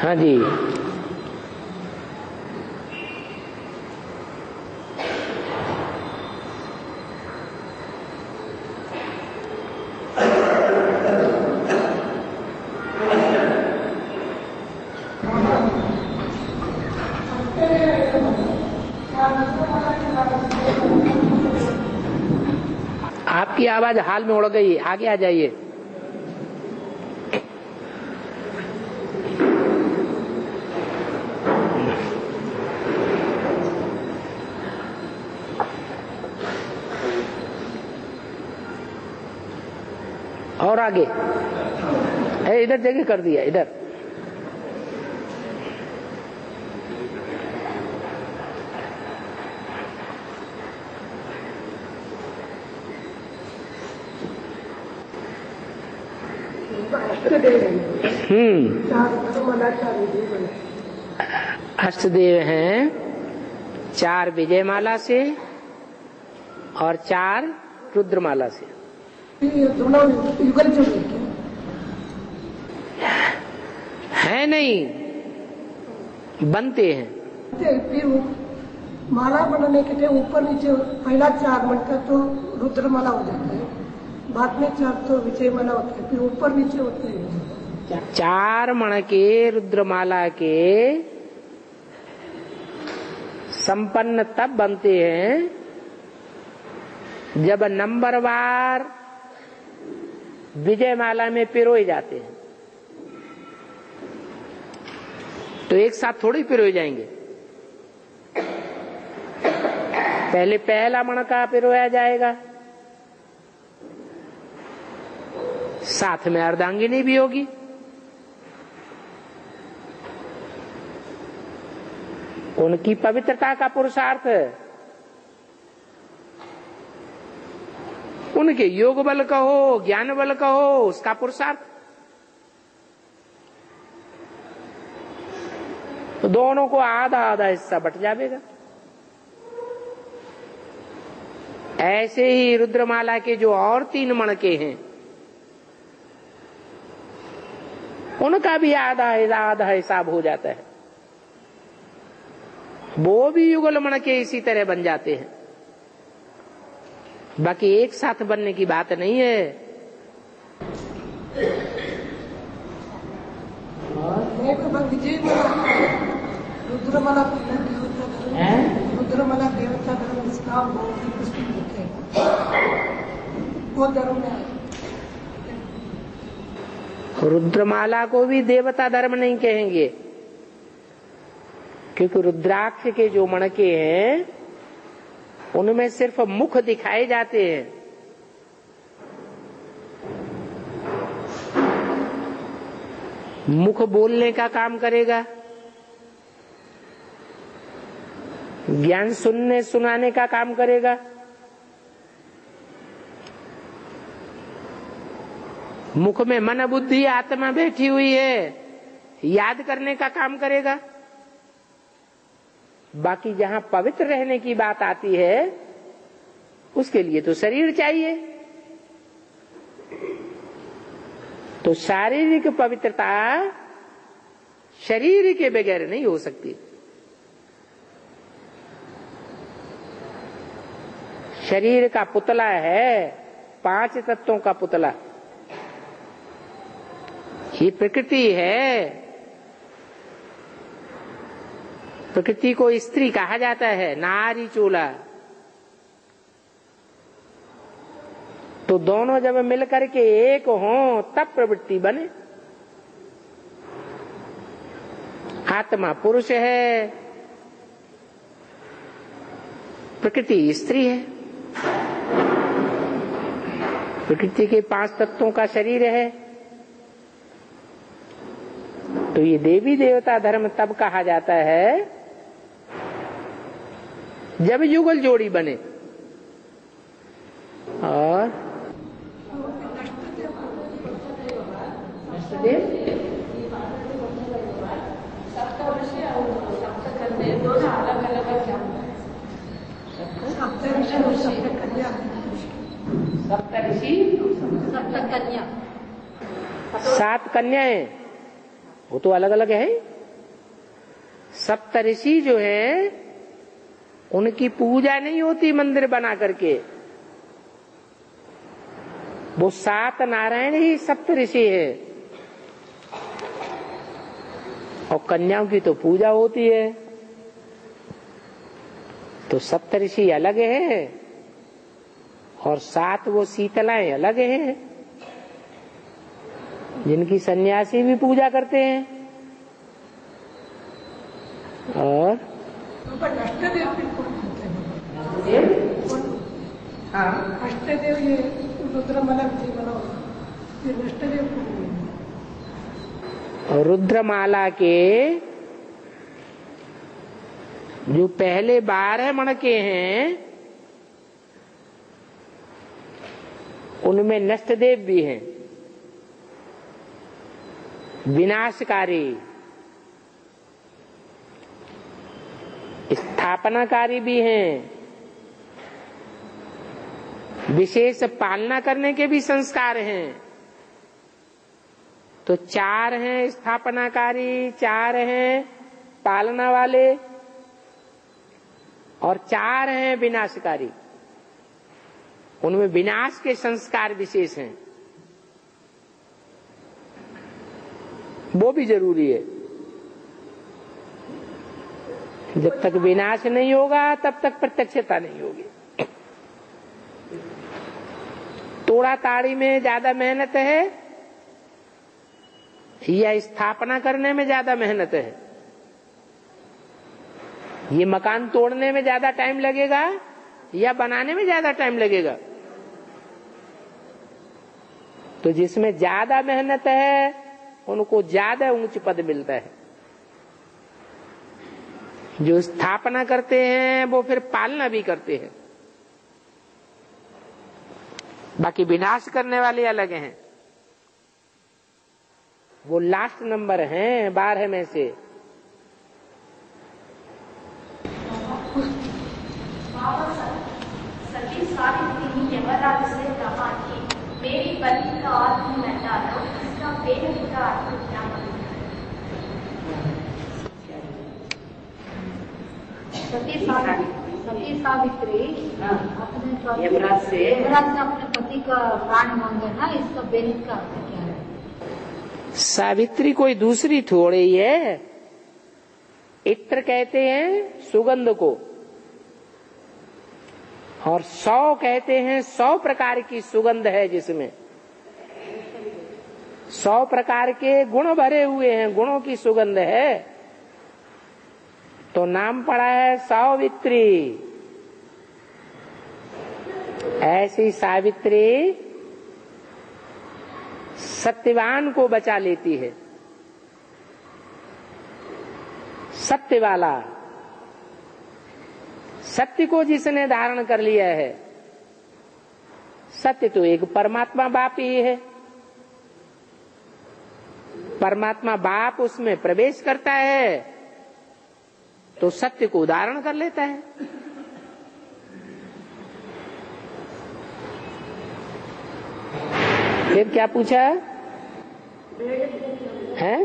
हाँ जी, आपकी आवाज हाल में उड़ गई, आगे आ जाइए। और आगे इधर जगह कर दिया, इधर। अष्टदेव हैं 4 विजयमाला से और 4 रुद्रमाला से। है नहीं, बनते हैं। फिर माला बनाने के लिए ऊपर नीचे पहला 4 मंत्र तो रुद्रमाला हो जाता है, बाद में 4 तो विजयमाला होता है, फिर ऊपर नीचे होते हैं। 4 मण के रुद्रमाला के संपन्न तब बनते हैं जब नंबरवार विजयमाला में पिरोए जाते हैं। तो एक साथ थोड़ी पिरोए जाएंगे। पहले पहला मण का पिरोया जाएगा, साथ में अर्धांगिनी भी होगी, उनकी पवित्रता का पुरुषार्थ, उनके योग बल का हो, ज्ञान बल का हो, उसका पुरुषार्थ। तो दोनों को आधा आधा हिस्सा बट जाएगा। ऐसे ही रुद्रमाला के जो और 3 मण के हैं, उनका भी आधा आधा हिसाब हो जाता है। वो भी युगल मण के इसी तरह बन जाते हैं। बाकी एक साथ बनने की बात नहीं है। रुद्रमाला देवता धर्म, इसका बहुत ही पुष्टि होते हैं। वो धर्म में रुद्रमाला को भी देवता धर्म नहीं कहेंगे, क्योंकि रुद्राक्ष के जो मणके हैं उनमें सिर्फ मुख दिखाए जाते हैं। मुख बोलने का काम करेगा, ज्ञान सुनने सुनाने का काम करेगा, मुख में मन बुद्धि आत्मा बैठी हुई है, याद करने का काम करेगा। बाकी जहां पवित्र रहने की बात आती है उसके लिए तो शरीर चाहिए। तो शारीरिक पवित्रता शरीर के बगैर नहीं हो सकती। शरीर का पुतला है 5 तत्वों का पुतला। ये प्रकृति है। प्रकृति को स्त्री कहा जाता है, नारी चूला। तो दोनों जब मिलकर के एक हों तब प्रवृत्ति बने। आत्मा पुरुष है, प्रकृति स्त्री है। प्रकृति के 5 तत्वों का शरीर है। तो ये देवी देवता धर्म तब कहा जाता है जब युगल जोड़ी बने। और सप्तकन्या 7 कन्याएं, वो तो अलग अलग है। सप्तऋषि जो है उनकी पूजा नहीं होती मंदिर बना करके, वो 7 नारायण ही सप्तऋषि है। और कन्याओं की तो पूजा होती है, तो सप्तऋषि अलग है और 7 वो शीतलाएं अलग है, जिनकी सन्यासी भी पूजा करते हैं। और अष्टदेव भी कौन होते हैं? अष्टदेव ये रुद्रमाला जी बना, ये अष्टदेव कौन है? रुद्रमाला के जो पहले 12 मणके हैं उनमें नष्टदेव भी हैं, विनाशकारी, स्थापनाकारी भी हैं, विशेष पालना करने के भी संस्कार हैं। तो 4 हैं स्थापनाकारी, 4 हैं पालना वाले और 4 हैं विनाशकारी। उनमें विनाश के संस्कार विशेष हैं, वो भी जरूरी है। जब तक विनाश नहीं होगा तब तक प्रत्यक्षता नहीं होगी। तोड़ा ताड़ी में ज्यादा मेहनत है या स्थापना करने में ज्यादा मेहनत है? ये मकान तोड़ने में ज्यादा टाइम लगेगा या बनाने में ज्यादा टाइम लगेगा? तो जिसमें ज्यादा मेहनत है उनको ज्यादा उच्च पद मिलता है। जो स्थापना करते हैं वो फिर पालना भी करते हैं। बाकी विनाश करने वाले अलग हैं, वो लास्ट नंबर हैं 12 में से। सती सावित्री ने यमराज से कहा कि मेरी पति का आत्म न डालो, इसका बेहद का आत्म क्या सती सावित्री अपने यमराज से अपने पति का प्राण मांगे ना, इसका बेहद का अर्थ क्या है? सावित्री कोई दूसरी थोड़ी है। इत्र कहते हैं सुगंध को, और 100 कहते हैं 100 प्रकार की सुगंध है, जिसमें 100 प्रकार के गुण भरे हुए हैं, गुणों की सुगंध है। तो नाम पड़ा है सावित्री। ऐसी सावित्री सत्यवान को बचा लेती है। सत्य वाला, सत्य को जिसने धारण कर लिया है, सत्य तो एक परमात्मा बाप ही है। परमात्मा बाप उसमें प्रवेश करता है तो सत्य को धारण कर लेता है। फिर क्या पूछा है?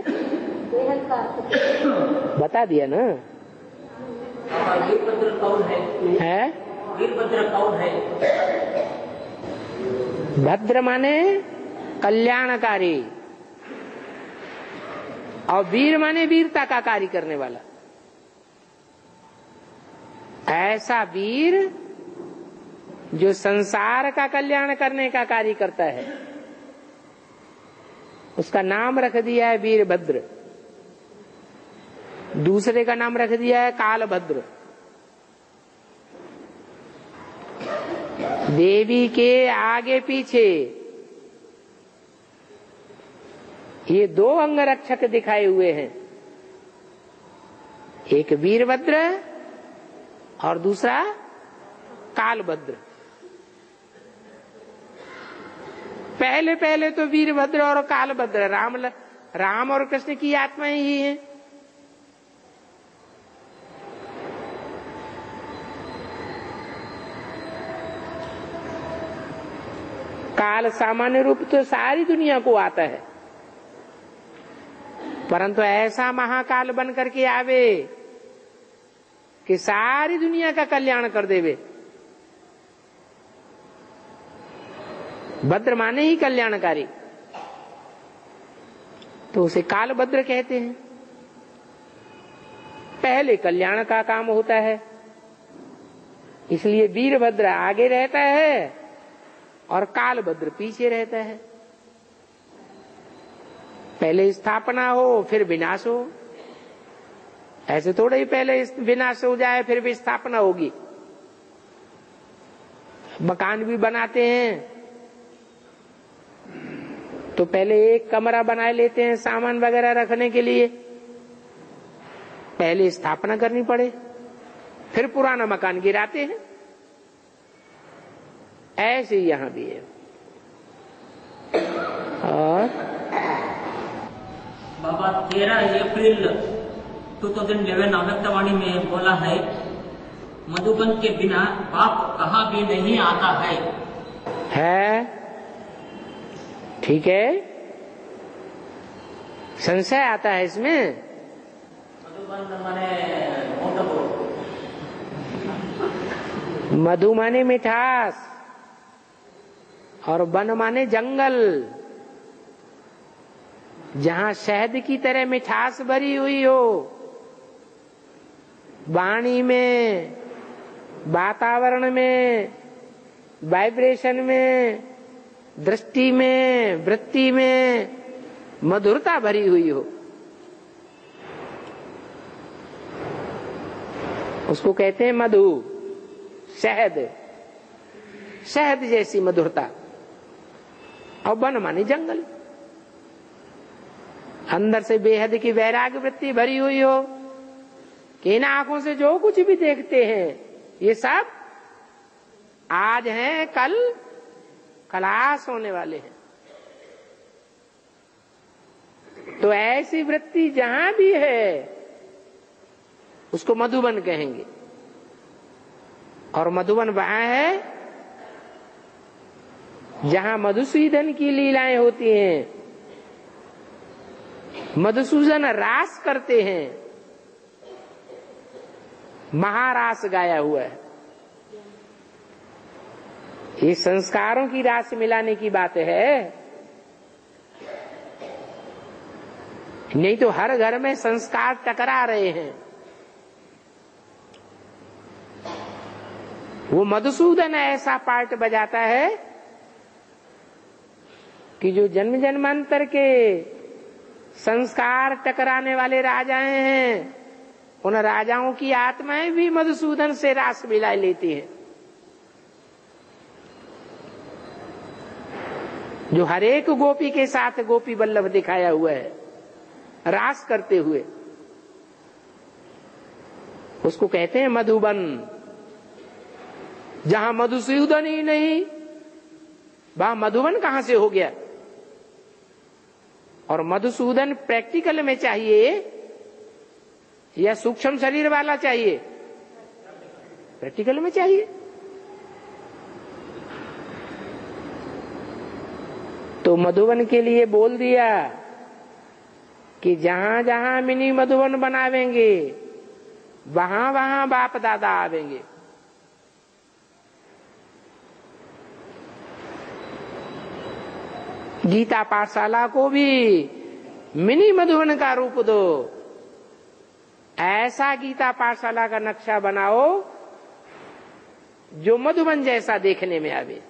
बता दिया ना। वीरभद्र कौन है? वीरभद्र कौन है? भद्र माने कल्याणकारी और वीर माने वीरता का कार्य करने वाला। ऐसा वीर जो संसार का कल्याण करने का कार्य करता है, उसका नाम रख दिया है वीरभद्र। दूसरे का नाम रख दिया है कालभद्र। देवी के आगे पीछे ये 2 अंगरक्षक दिखाए हुए हैं, एक वीरभद्र और दूसरा कालभद्र। पहले पहले तो वीरभद्र और कालभद्र राम और कृष्ण की आत्माएं ही हैं। काल सामान्य रूप तो सारी दुनिया को आता है, परंतु ऐसा महाकाल बन करके आवे कि सारी दुनिया का कल्याण कर देवे। भद्र माने ही कल्याणकारी, तो उसे कालभद्र कहते हैं। पहले कल्याण का काम होता है, इसलिए वीरभद्र आगे रहता है और कालभद्र पीछे रहता है। पहले स्थापना हो फिर विनाश हो, ऐसे थोड़े ही पहले विनाश हो जाए फिर भी स्थापना होगी। मकान भी बनाते हैं तो पहले एक कमरा बना लेते हैं सामान वगैरह रखने के लिए, पहले स्थापना करनी पड़े, फिर पुराना मकान गिराते हैं। ऐसे ही यहां भी है। और बाबा 13 अप्रैल 2011 अव्यक्तवाणी में बोला है, मधुबन के बिना बाप कहाँ भी नहीं आता है। ठीक है, संशय आता है इसमें। मधुबन माने मधु माने मिठास और वन माने जंगल, जहां शहद की तरह मिठास भरी हुई हो, वाणी में, वातावरण में, वाइब्रेशन में, दृष्टि में, वृत्ति में मधुरता भरी हुई हो, उसको कहते हैं मधु। शहद, शहद जैसी मधुरता। और वन माने जंगल, अंदर से बेहद की वैराग्य वृत्ति भरी हुई हो कि इन आंखों से जो कुछ भी देखते हैं ये सब आज हैं, कल खलास होने वाले हैं। तो ऐसी वृत्ति जहां भी है उसको मधुबन कहेंगे। और मधुबन वहां है जहां मधुसूदन की लीलाएं होती हैं, मधुसूदन रास करते हैं, महारास गाया हुआ है। ये संस्कारों की रास मिलाने की बात है, नहीं तो हर घर में संस्कार टकरा रहे हैं। वो मधुसूदन ऐसा पार्ट बजाता है कि जो जन्म जन्मांतर के संस्कार टकराने वाले राजाएं हैं, उन राजाओं की आत्माएं भी मधुसूदन से रास मिला लेती हैं। जो हरेक गोपी के साथ गोपी वल्लभ दिखाया हुआ है रास करते हुए, उसको कहते हैं मधुबन। जहां मधुसूदन ही नहीं, वहां मधुबन कहां से हो गया। और मधुसूदन प्रैक्टिकल में चाहिए या सूक्ष्म शरीर वाला चाहिए? प्रैक्टिकल में चाहिए। तो मधुबन के लिए बोल दिया कि जहां जहां मिनी मधुबन बनावेंगे वहां वहां बाप दादा आवेंगे। गीता पाठशाला को भी मिनी मधुबन का रूप दो। ऐसा गीता पाठशाला का नक्शा बनाओ जो मधुबन जैसा देखने में आवे।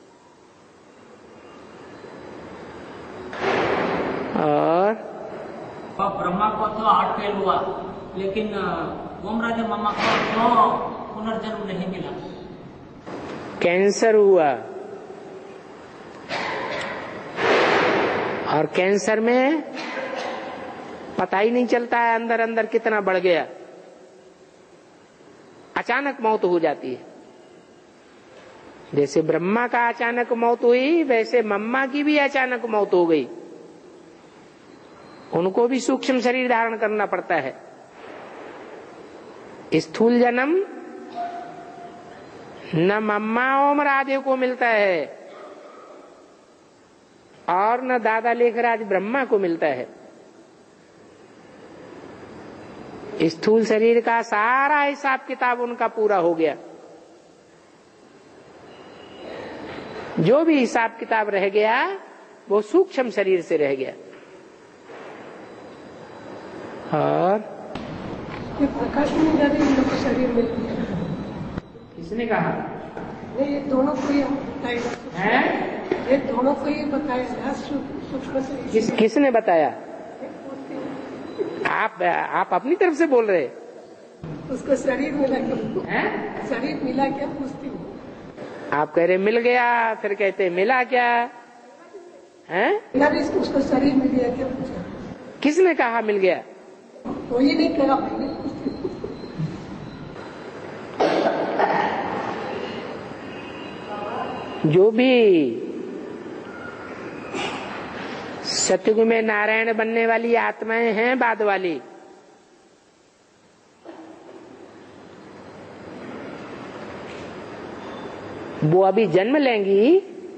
और ब्रह्मा को तो 8 फेल हुआ, लेकिन ओमराजा मामा को तो पुनर्जन्म नहीं मिला। कैंसर हुआ, और कैंसर में पता ही नहीं चलता है अंदर अंदर कितना बढ़ गया। अचानक मौत हो जाती है। जैसे ब्रह्मा का अचानक मौत हुई, वैसे मम्मा की भी अचानक मौत हो गई। उनको भी सूक्ष्म शरीर धारण करना पड़ता है। स्थूल जन्म न मम्मा ओम राधे को मिलता है और न दादा लेखराज ब्रह्मा को मिलता है। स्थूल शरीर का सारा हिसाब किताब उनका पूरा हो गया। जो भी हिसाब किताब रह गया वो सूक्ष्म शरीर से रह गया। और प्रकाश में जाने इन लोग को शरीर मिल गया। किसने कहा? नहीं, ये दोनों को ही बताया है, ये दोनों को ही बताया सूक्ष्म शरीर। किसने बताया? आप अपनी तरफ से बोल रहे? उसको शरीर मिला क्या? शरीर मिला क्या पूछती हूँ। आप कह रहे मिल गया, फिर कहते मिला क्या है? उसको शरीर मिल गया क्या पूछा? किसने कहा मिल गया? वो ये नहीं कहा, मैंने पूछती हूँ। जो भी सतयुग में नारायण बनने वाली आत्माएं हैं बाद वाली, वो अभी जन्म लेंगी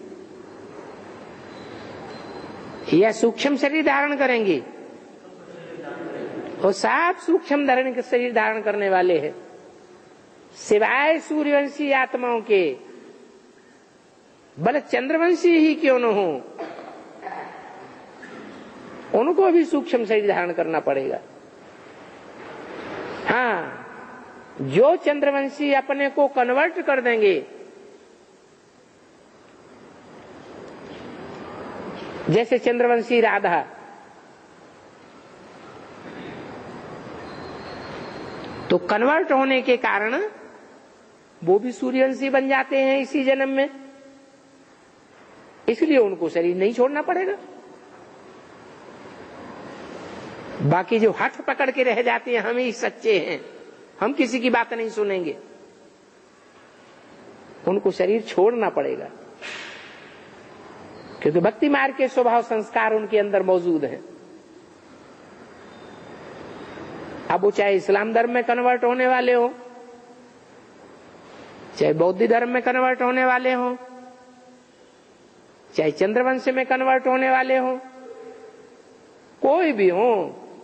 या सूक्ष्म शरीर धारण करेंगी? वो सब सूक्ष्म शरीर धारण करने वाले हैं, सिवाय सूर्यवंशी आत्माओं के। भले चंद्रवंशी ही क्यों न हो, उनको भी सूक्ष्म शरीर धारण करना पड़ेगा। हाँ, जो चंद्रवंशी अपने को कन्वर्ट कर देंगे, जैसे चंद्रवंशी राधा, तो कन्वर्ट होने के कारण वो भी सूर्यवंशी बन जाते हैं इसी जन्म में, इसलिए उनको शरीर नहीं छोड़ना पड़ेगा। बाकी जो हठ पकड़ के रह जाते हैं, हम ही सच्चे हैं, हम किसी की बात नहीं सुनेंगे, उनको शरीर छोड़ना पड़ेगा, क्योंकि भक्ति मार्ग के स्वभाव संस्कार उनके अंदर मौजूद हैं। अब वो चाहे इस्लाम धर्म में कन्वर्ट होने वाले हो, चाहे बौद्ध धर्म में कन्वर्ट होने वाले हो, चाहे चंद्रवंश में कन्वर्ट होने वाले हो, कोई भी हो,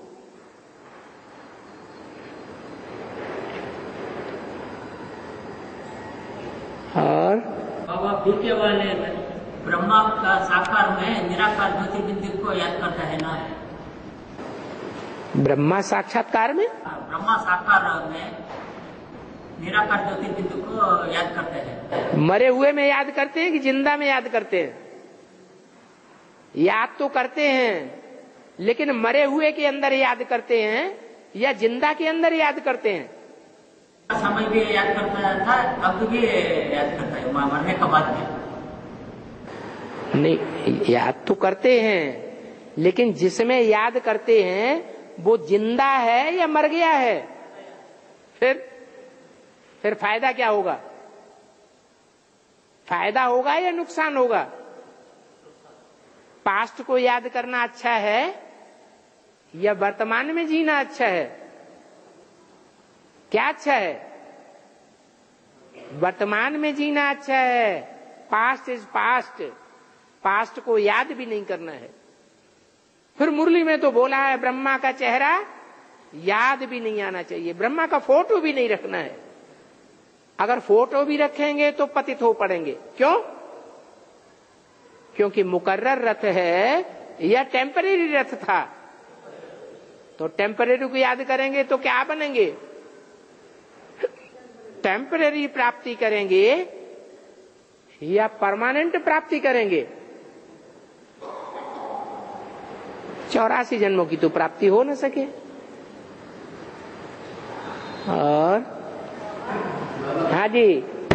और बाबा बीते वाले ब्रह्मा का साकार में निराकार ज्योतिर्बिंदु को याद करता है ना? ब्रह्मा साक्षात्कार में, ब्रह्मा साकार में निराकार ज्योतिर्बिंदु को याद करते हैं। मरे हुए में याद करते हैं कि जिंदा में याद करते हैं? याद तो करते हैं, लेकिन मरे हुए के अंदर याद करते हैं या जिंदा के अंदर याद करते हैं? समय भी याद करता था, अब भी याद करता है, मरने के बाद भी नहीं। याद तो करते हैं, लेकिन जिसमें याद करते हैं वो जिंदा है या मर गया है? फिर फायदा क्या होगा? फायदा होगा या नुकसान होगा? पास्ट को याद करना अच्छा है या वर्तमान में जीना अच्छा है? क्या अच्छा है? वर्तमान में जीना अच्छा है। पास्ट इज पास्ट, पास्ट को याद भी नहीं करना है। फिर मुरली में तो बोला है ब्रह्मा का चेहरा याद भी नहीं आना चाहिए, ब्रह्मा का फोटो भी नहीं रखना है। अगर फोटो भी रखेंगे तो पतित हो पड़ेंगे। क्यों? क्योंकि मुकर्रर रथ है या टेम्परेरी रथ था, तो टेम्परेरी को याद करेंगे तो क्या बनेंगे? टेम्परेरी प्राप्ति करेंगे या परमानेंट प्राप्ति करेंगे? 84 जन्मों की तो प्राप्ति हो न सके। और हाँ जी,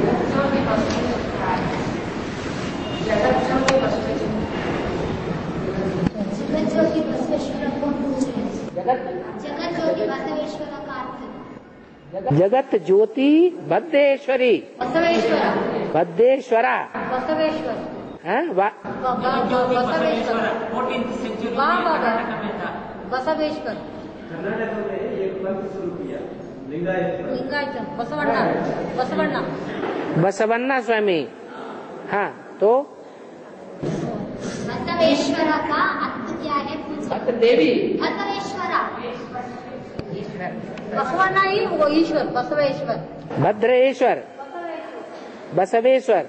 जगत ज्योति बसवेश्वर कौन पूछ रहे हैं? जगत ज्योति बसवेश्वर का अर्थ? जगत ज्योति बद्धेश्वरी, बद्धेश्वरा, बसवेश्वर, बसवेश्वर, लिंगायत, बसवन्ना स्वामी। हाँ, तो बसवेश्वर का अर्थ क्या है? देवी, बसवेश्वरा, बसवा नहीं, वो ईश्वर, बसवेश्वर, भद्रेश्वर, बसवेश्वर।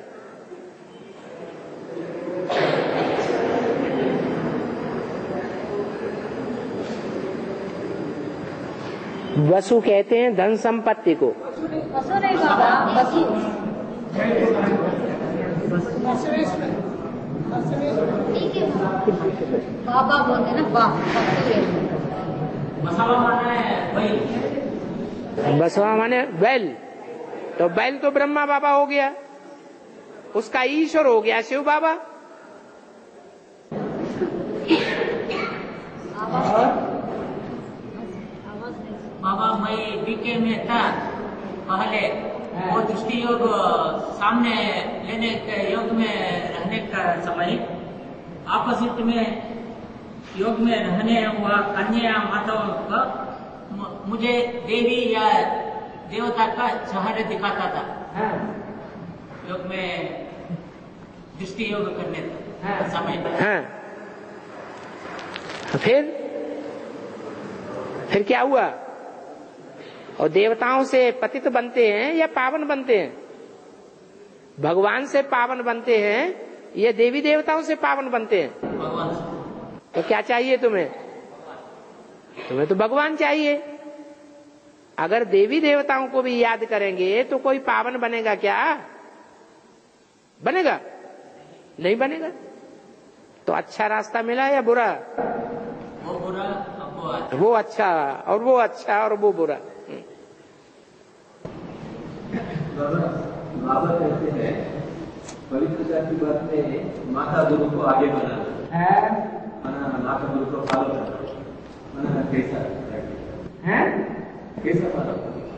वसु कहते हैं धन संपत्ति को। बसव नहीं बाबा, बसु ठीक है बाबा बोलते ना, बसवा माने बैल, तो बैल तो ब्रह्मा बाबा हो गया, उसका ईश्वर हो गया शिव बाबा। बाबा मैं बीके में था पहले, वो दृष्टि योग सामने लेने के योग में रहने का समय ऑपोजिट में योग में रहने हुआ कन्या माताओं का मुझे देवी या देवता का चेहरा दिखाता था योग में दृष्टि योग करने का समय। फिर क्या हुआ? और देवताओं से पतित बनते हैं या पावन बनते हैं? भगवान से पावन बनते हैं या देवी देवताओं से पावन बनते हैं? भगवान। तो क्या चाहिए तुम्हें? तुम्हें तो भगवान चाहिए। अगर देवी देवताओं को भी याद करेंगे तो कोई पावन बनेगा क्या? बनेगा? नहीं बनेगा। तो अच्छा रास्ता मिला या बुरा? वो बुरा, वो अच्छा, और वो अच्छा और वो बुरा। बाबा कहते हैं पवित्रता की बात में माता गुरु को आगे बढ़ाना, माता गुरु को फॉलो करना, कैसा कैसा फॉलो?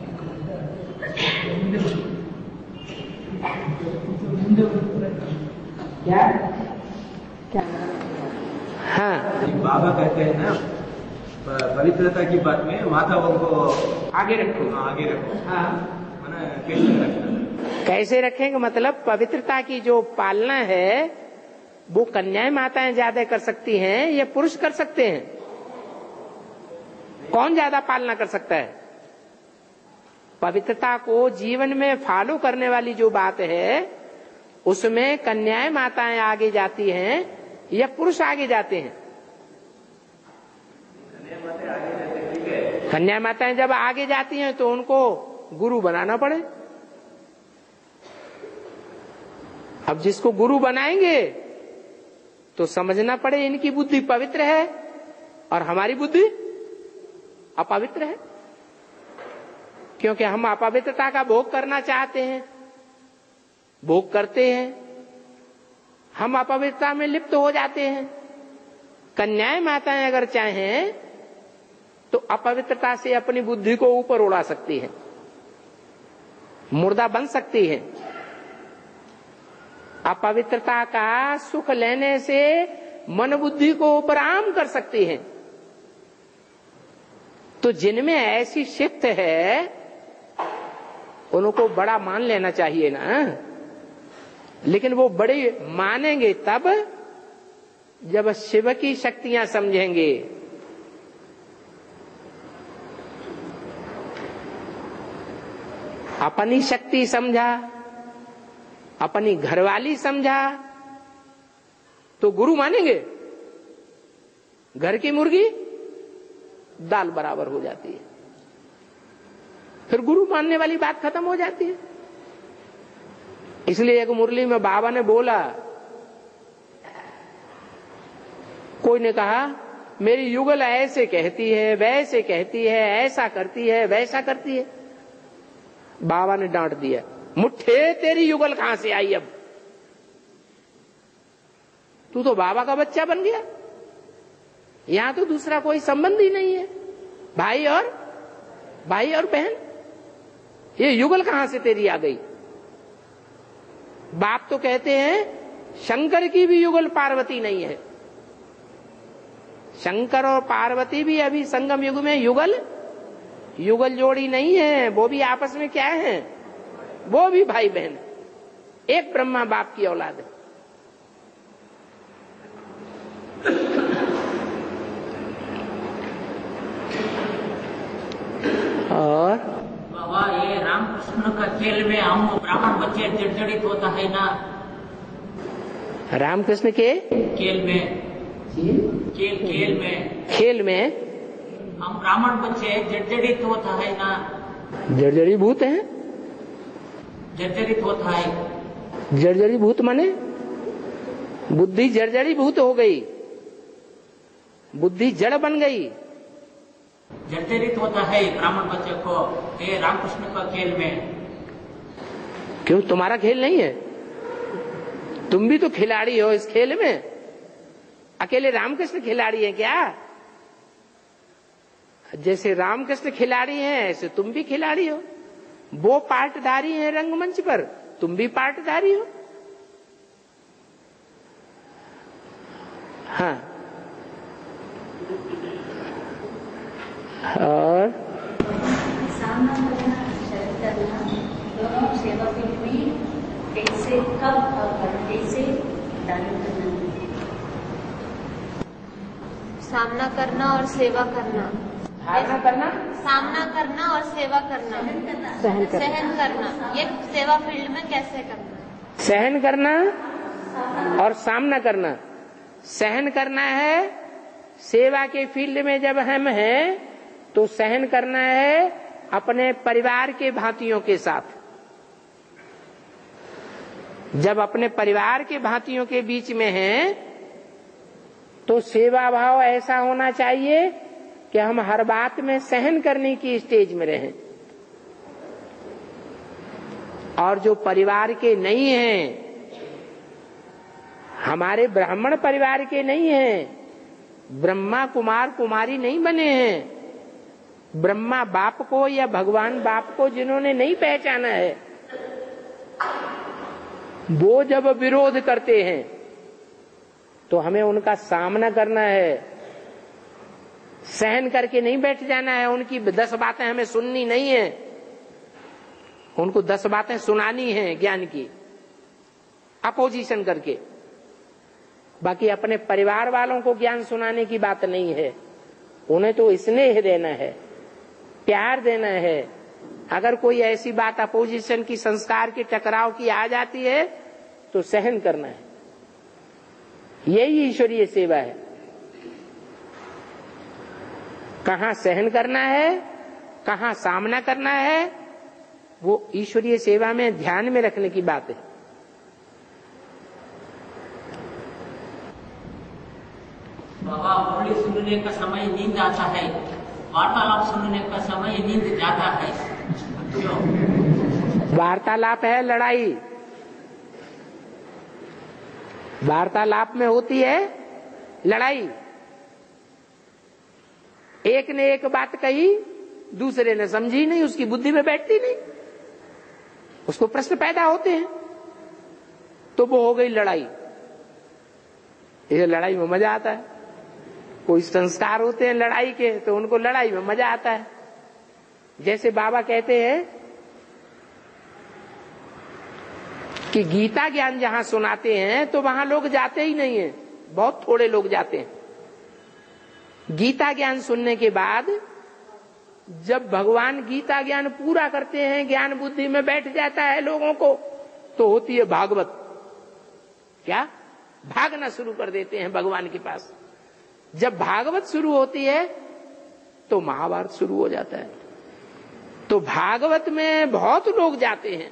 क्या क्या? हाँ, बाबा कहते हैं ना पवित्रता की बात में माता को आगे रखो, आगे रखो। हाँ, कैसे रखना? कैसे रखेंगे? मतलब पवित्रता की जो पालना है वो कन्याएं माताएं ज्यादा कर सकती हैं या पुरुष कर सकते हैं? कौन ज्यादा पालना कर सकता है? पवित्रता को जीवन में फॉलो करने वाली जो बात है उसमें कन्याएं माताएं आगे जाती हैं या पुरुष आगे जाते हैं? कन्या माताएं जब आगे जाती हैं तो उनको गुरु बनाना पड़े। अब जिसको गुरु बनाएंगे तो समझना पड़े इनकी बुद्धि पवित्र है और हमारी बुद्धि अपवित्र है, क्योंकि हम अपवित्रता का भोग करना चाहते हैं, भोग करते हैं, हम अपवित्रता में लिप्त हो जाते हैं। कन्याएं माताएं अगर चाहें तो अपवित्रता से अपनी बुद्धि को ऊपर उड़ा सकती है, मुर्दा बन सकती है। अपवित्रता का सुख लेने से मन बुद्धि को उपराम कर सकती है। तो जिनमें ऐसी शिफ्ट है उनको बड़ा मान लेना चाहिए ना, लेकिन वो बड़े मानेंगे तब जब शिव की शक्तियां समझेंगे। अपनी शक्ति समझा, अपनी घरवाली समझा तो गुरु मानेंगे। घर की मुर्गी दाल बराबर हो जाती है, फिर गुरु मानने वाली बात खत्म हो जाती है। इसलिए एक मुरली में बाबा ने बोला, कोई ने कहा मेरी युगल ऐसे कहती है, वैसे कहती है, ऐसा करती है, वैसा करती है। बाबा ने डांट दिया, मुट्ठे तेरी युगल कहां से आई? अब तू तो बाबा का बच्चा बन गया, यहां तो दूसरा कोई संबंध ही नहीं है, भाई और बहन, ये युगल कहां से तेरी आ गई? बाप तो कहते हैं शंकर की भी युगल पार्वती नहीं है। शंकर और पार्वती भी अभी संगम युग में युगल जोड़ी नहीं है, वो भी आपस में क्या है? वो भी भाई बहन, एक ब्रह्मा बाप की औलाद है। खेल में हम ब्राह्मण बच्चे जर्जरित होता है ना? रामकृष्ण के खेल में खेल में हम ब्राह्मण बच्चे जर्जरित होता है ना? जर्जरीभूत है। जर्जरित होता है। जर्जरीभूत माने बुद्धि जर्जरीभूत हो गई, बुद्धि जड़ बन गई। जर्जरित होता है ब्राह्मण बच्चे को ये रामकृष्ण का खेल में। क्यों, तुम्हारा खेल नहीं है? तुम भी तो खिलाड़ी हो इस खेल में। अकेले रामकृष्ण खिलाड़ी हैं क्या? जैसे रामकृष्ण खिलाड़ी हैं ऐसे तुम भी खिलाड़ी हो। वो पार्टधारी हैं रंगमंच पर, तुम भी पार्टधारी हो। हाँ, और सामना करना, शरीर करना, दोनों सेवा के लिए कैसे, कब और कैसे धारण करना? सामना करना और सेवा करना। धारणा करना, सामना करना और सेवा करना, सहन करना। ये सेवा फील्ड में कैसे करना? सहन करना और सामना करना। सहन करना है सेवा के फील्ड में जब हम हैं तो सहन करना है अपने परिवार के भांतियों के साथ। जब अपने परिवार के भांतियों के बीच में हैं तो सेवा भाव ऐसा होना चाहिए कि हम हर बात में सहन करने की स्टेज में रहें। और जो परिवार के नहीं हैं, हमारे ब्राह्मण परिवार के नहीं हैं, ब्रह्मा कुमार कुमारी नहीं बने हैं, ब्रह्मा बाप को या भगवान बाप को जिन्होंने नहीं पहचाना है, वो जब विरोध करते हैं तो हमें उनका सामना करना है, सहन करके नहीं बैठ जाना है। उनकी 10 बातें हमें सुननी नहीं है, उनको 10 बातें सुनानी है ज्ञान की, अपोजिशन करके। बाकी अपने परिवार वालों को ज्ञान सुनाने की बात नहीं है, उन्हें तो स्नेह देना है, प्यार देना है। अगर कोई ऐसी बात अपोजिशन की, संस्कार की, टकराव की आ जाती है तो सहन करना है। यही ईश्वरीय सेवा है। कहाँ सहन करना है, कहाँ सामना करना है, वो ईश्वरीय सेवा में ध्यान में रखने की बात है। बाबा, मुरली सुनने का समय नींद आता है, वार्तालाप सुनने का समय नींद जाता है। क्यों? वार्तालाप है लड़ाई। वार्तालाप में होती है लड़ाई। एक ने एक बात कही, दूसरे ने समझी नहीं, उसकी बुद्धि में बैठती नहीं, उसको प्रश्न पैदा होते हैं, तो वो हो गई लड़ाई। ये लड़ाई में मजा आता है। कोई संस्कार होते हैं लड़ाई के तो उनको लड़ाई में मजा आता है। जैसे बाबा कहते हैं कि गीता ज्ञान जहां सुनाते हैं तो वहां लोग जाते ही नहीं है, बहुत थोड़े लोग जाते हैं। गीता ज्ञान सुनने के बाद जब भगवान गीता ज्ञान पूरा करते हैं, ज्ञान बुद्धि में बैठ जाता है लोगों को, तो होती है भागवत। क्या? भागना शुरू कर देते हैं भगवान के पास। जब भागवत शुरू होती है तो महाभारत शुरू हो जाता है। तो भागवत में बहुत लोग जाते हैं,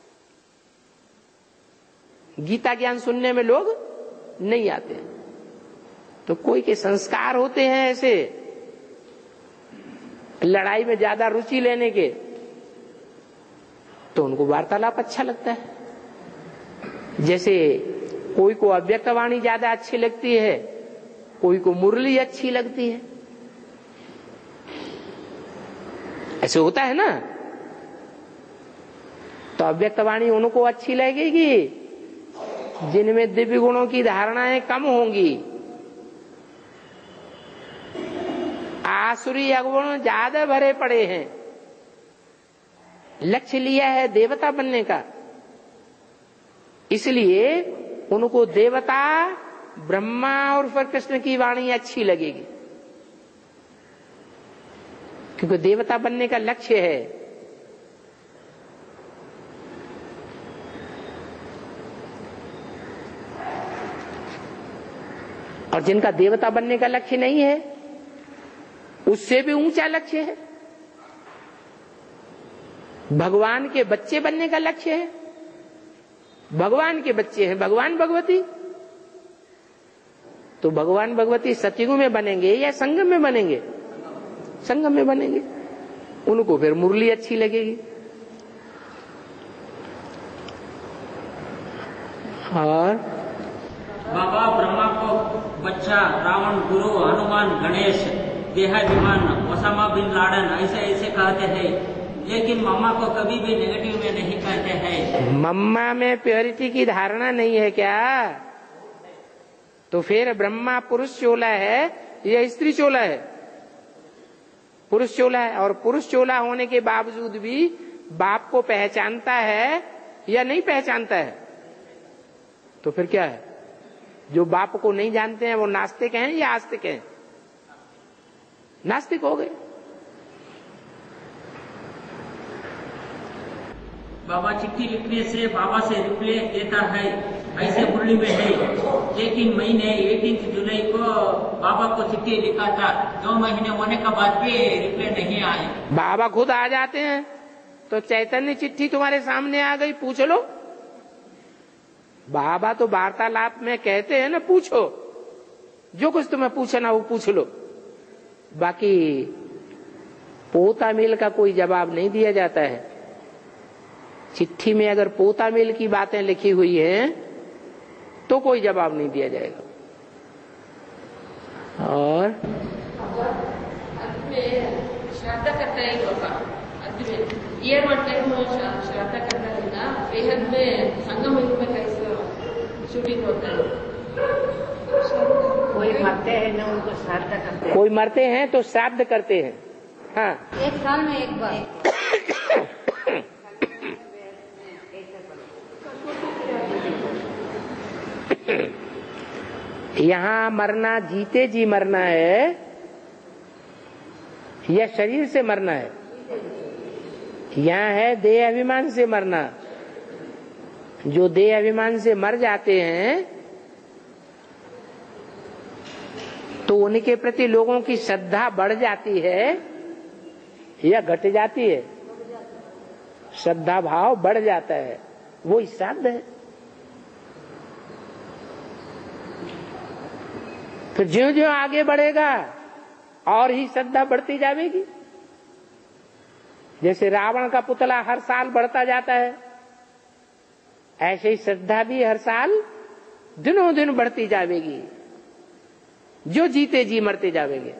गीता ज्ञान सुनने में लोग नहीं आते। तो कोई के संस्कार होते हैं ऐसे लड़ाई में ज्यादा रुचि लेने के, तो उनको वार्तालाप अच्छा लगता है। जैसे कोई को अव्यक्तवाणी ज्यादा अच्छी लगती है, कोई को मुरली अच्छी लगती है, ऐसे होता है ना। तो अव्यक्तवाणी उनको अच्छी लगेगी जिनमें दिव्य गुणों की धारणाएं कम होंगी। आसुरी अवगुण ज्यादा भरे पड़े हैं, लक्ष्य लिया है देवता बनने का, इसलिए उनको देवता ब्रह्मा और फिर कृष्ण की वाणी अच्छी लगेगी, क्योंकि देवता बनने का लक्ष्य है। और जिनका देवता बनने का लक्ष्य नहीं है, उससे भी ऊंचा लक्ष्य है। भगवान के बच्चे बनने का लक्ष्य है। भगवान के बच्चे हैं भगवान भगवती, तो भगवान भगवती सतयुग में बनेंगे या संगम में बनेंगे? संगम में बनेंगे। उनको फिर मुरली अच्छी लगेगी। और बाबा ब्रह्मा को बच्चा, रावण, गुरु, हनुमान, गणेश, देहाभिमान, ओसामा बिन लादेन ऐसे ऐसे कहते हैं, लेकिन मम्मा को कभी भी नेगेटिव में नहीं कहते हैं। मम्मा में प्योरिटी की धारणा नहीं है क्या? तो फिर ब्रह्मा पुरुष चोला है या स्त्री चोला है? पुरुष चोला है। और पुरुष चोला होने के बावजूद भी बाप को पहचानता है या नहीं पहचानता है? तो फिर क्या है? जो बाप को नहीं जानते हैं वो नास्तिक हैं या आस्तिक हैं? नास्तिक हो गए। बाबा चिट्ठी लिखने से बाबा से रिप्लाई देता है, ऐसे मुरली में है, लेकिन मैंने 18 जुलाई को बाबा को चिट्ठी लिखा था, 2 महीने होने के बाद भी रिप्लाई नहीं आए। बाबा खुद आ जाते हैं, तो चैतन्य चिट्ठी तुम्हारे सामने आ गई, पूछ लो। बाबा तो वार्तालाप में कहते हैं ना, पूछो जो कुछ तुम्हें पूछना वो पूछ लो। बाकी पोता मेल का कोई जवाब नहीं दिया जाता है। चिट्ठी में अगर पोता मेल की बातें लिखी हुई हैं तो कोई जवाब नहीं दिया जाएगा। और श्राद्ध करता है ईयर वन टाइम श्राद्ध करता है ना, बेहद में संगम युग में कैसे शूटिंग होता है। कोई मरते हैं ना, उनको श्राद्ध करते हैं। कोई मरते हैं तो श्राद्ध करते हैं। हाँ, 1 साल में एक बार। यहाँ मरना जीते जी मरना है या शरीर से मरना है? यहाँ है देह अभिमान से मरना। जो देह अभिमान से मर जाते हैं तो उनके प्रति लोगों की श्रद्धा बढ़ जाती है या घट जाती है? श्रद्धा भाव बढ़ जाता है, वो श्राद्ध है। फिर ज्यों ज्यों आगे बढ़ेगा और ही श्रद्धा बढ़ती जाएगी। जैसे रावण का पुतला हर साल बढ़ता जाता है, ऐसे ही श्रद्धा भी हर साल दिनों दिन बढ़ती जाएगी, जो जीते जी मरते जाएंगे।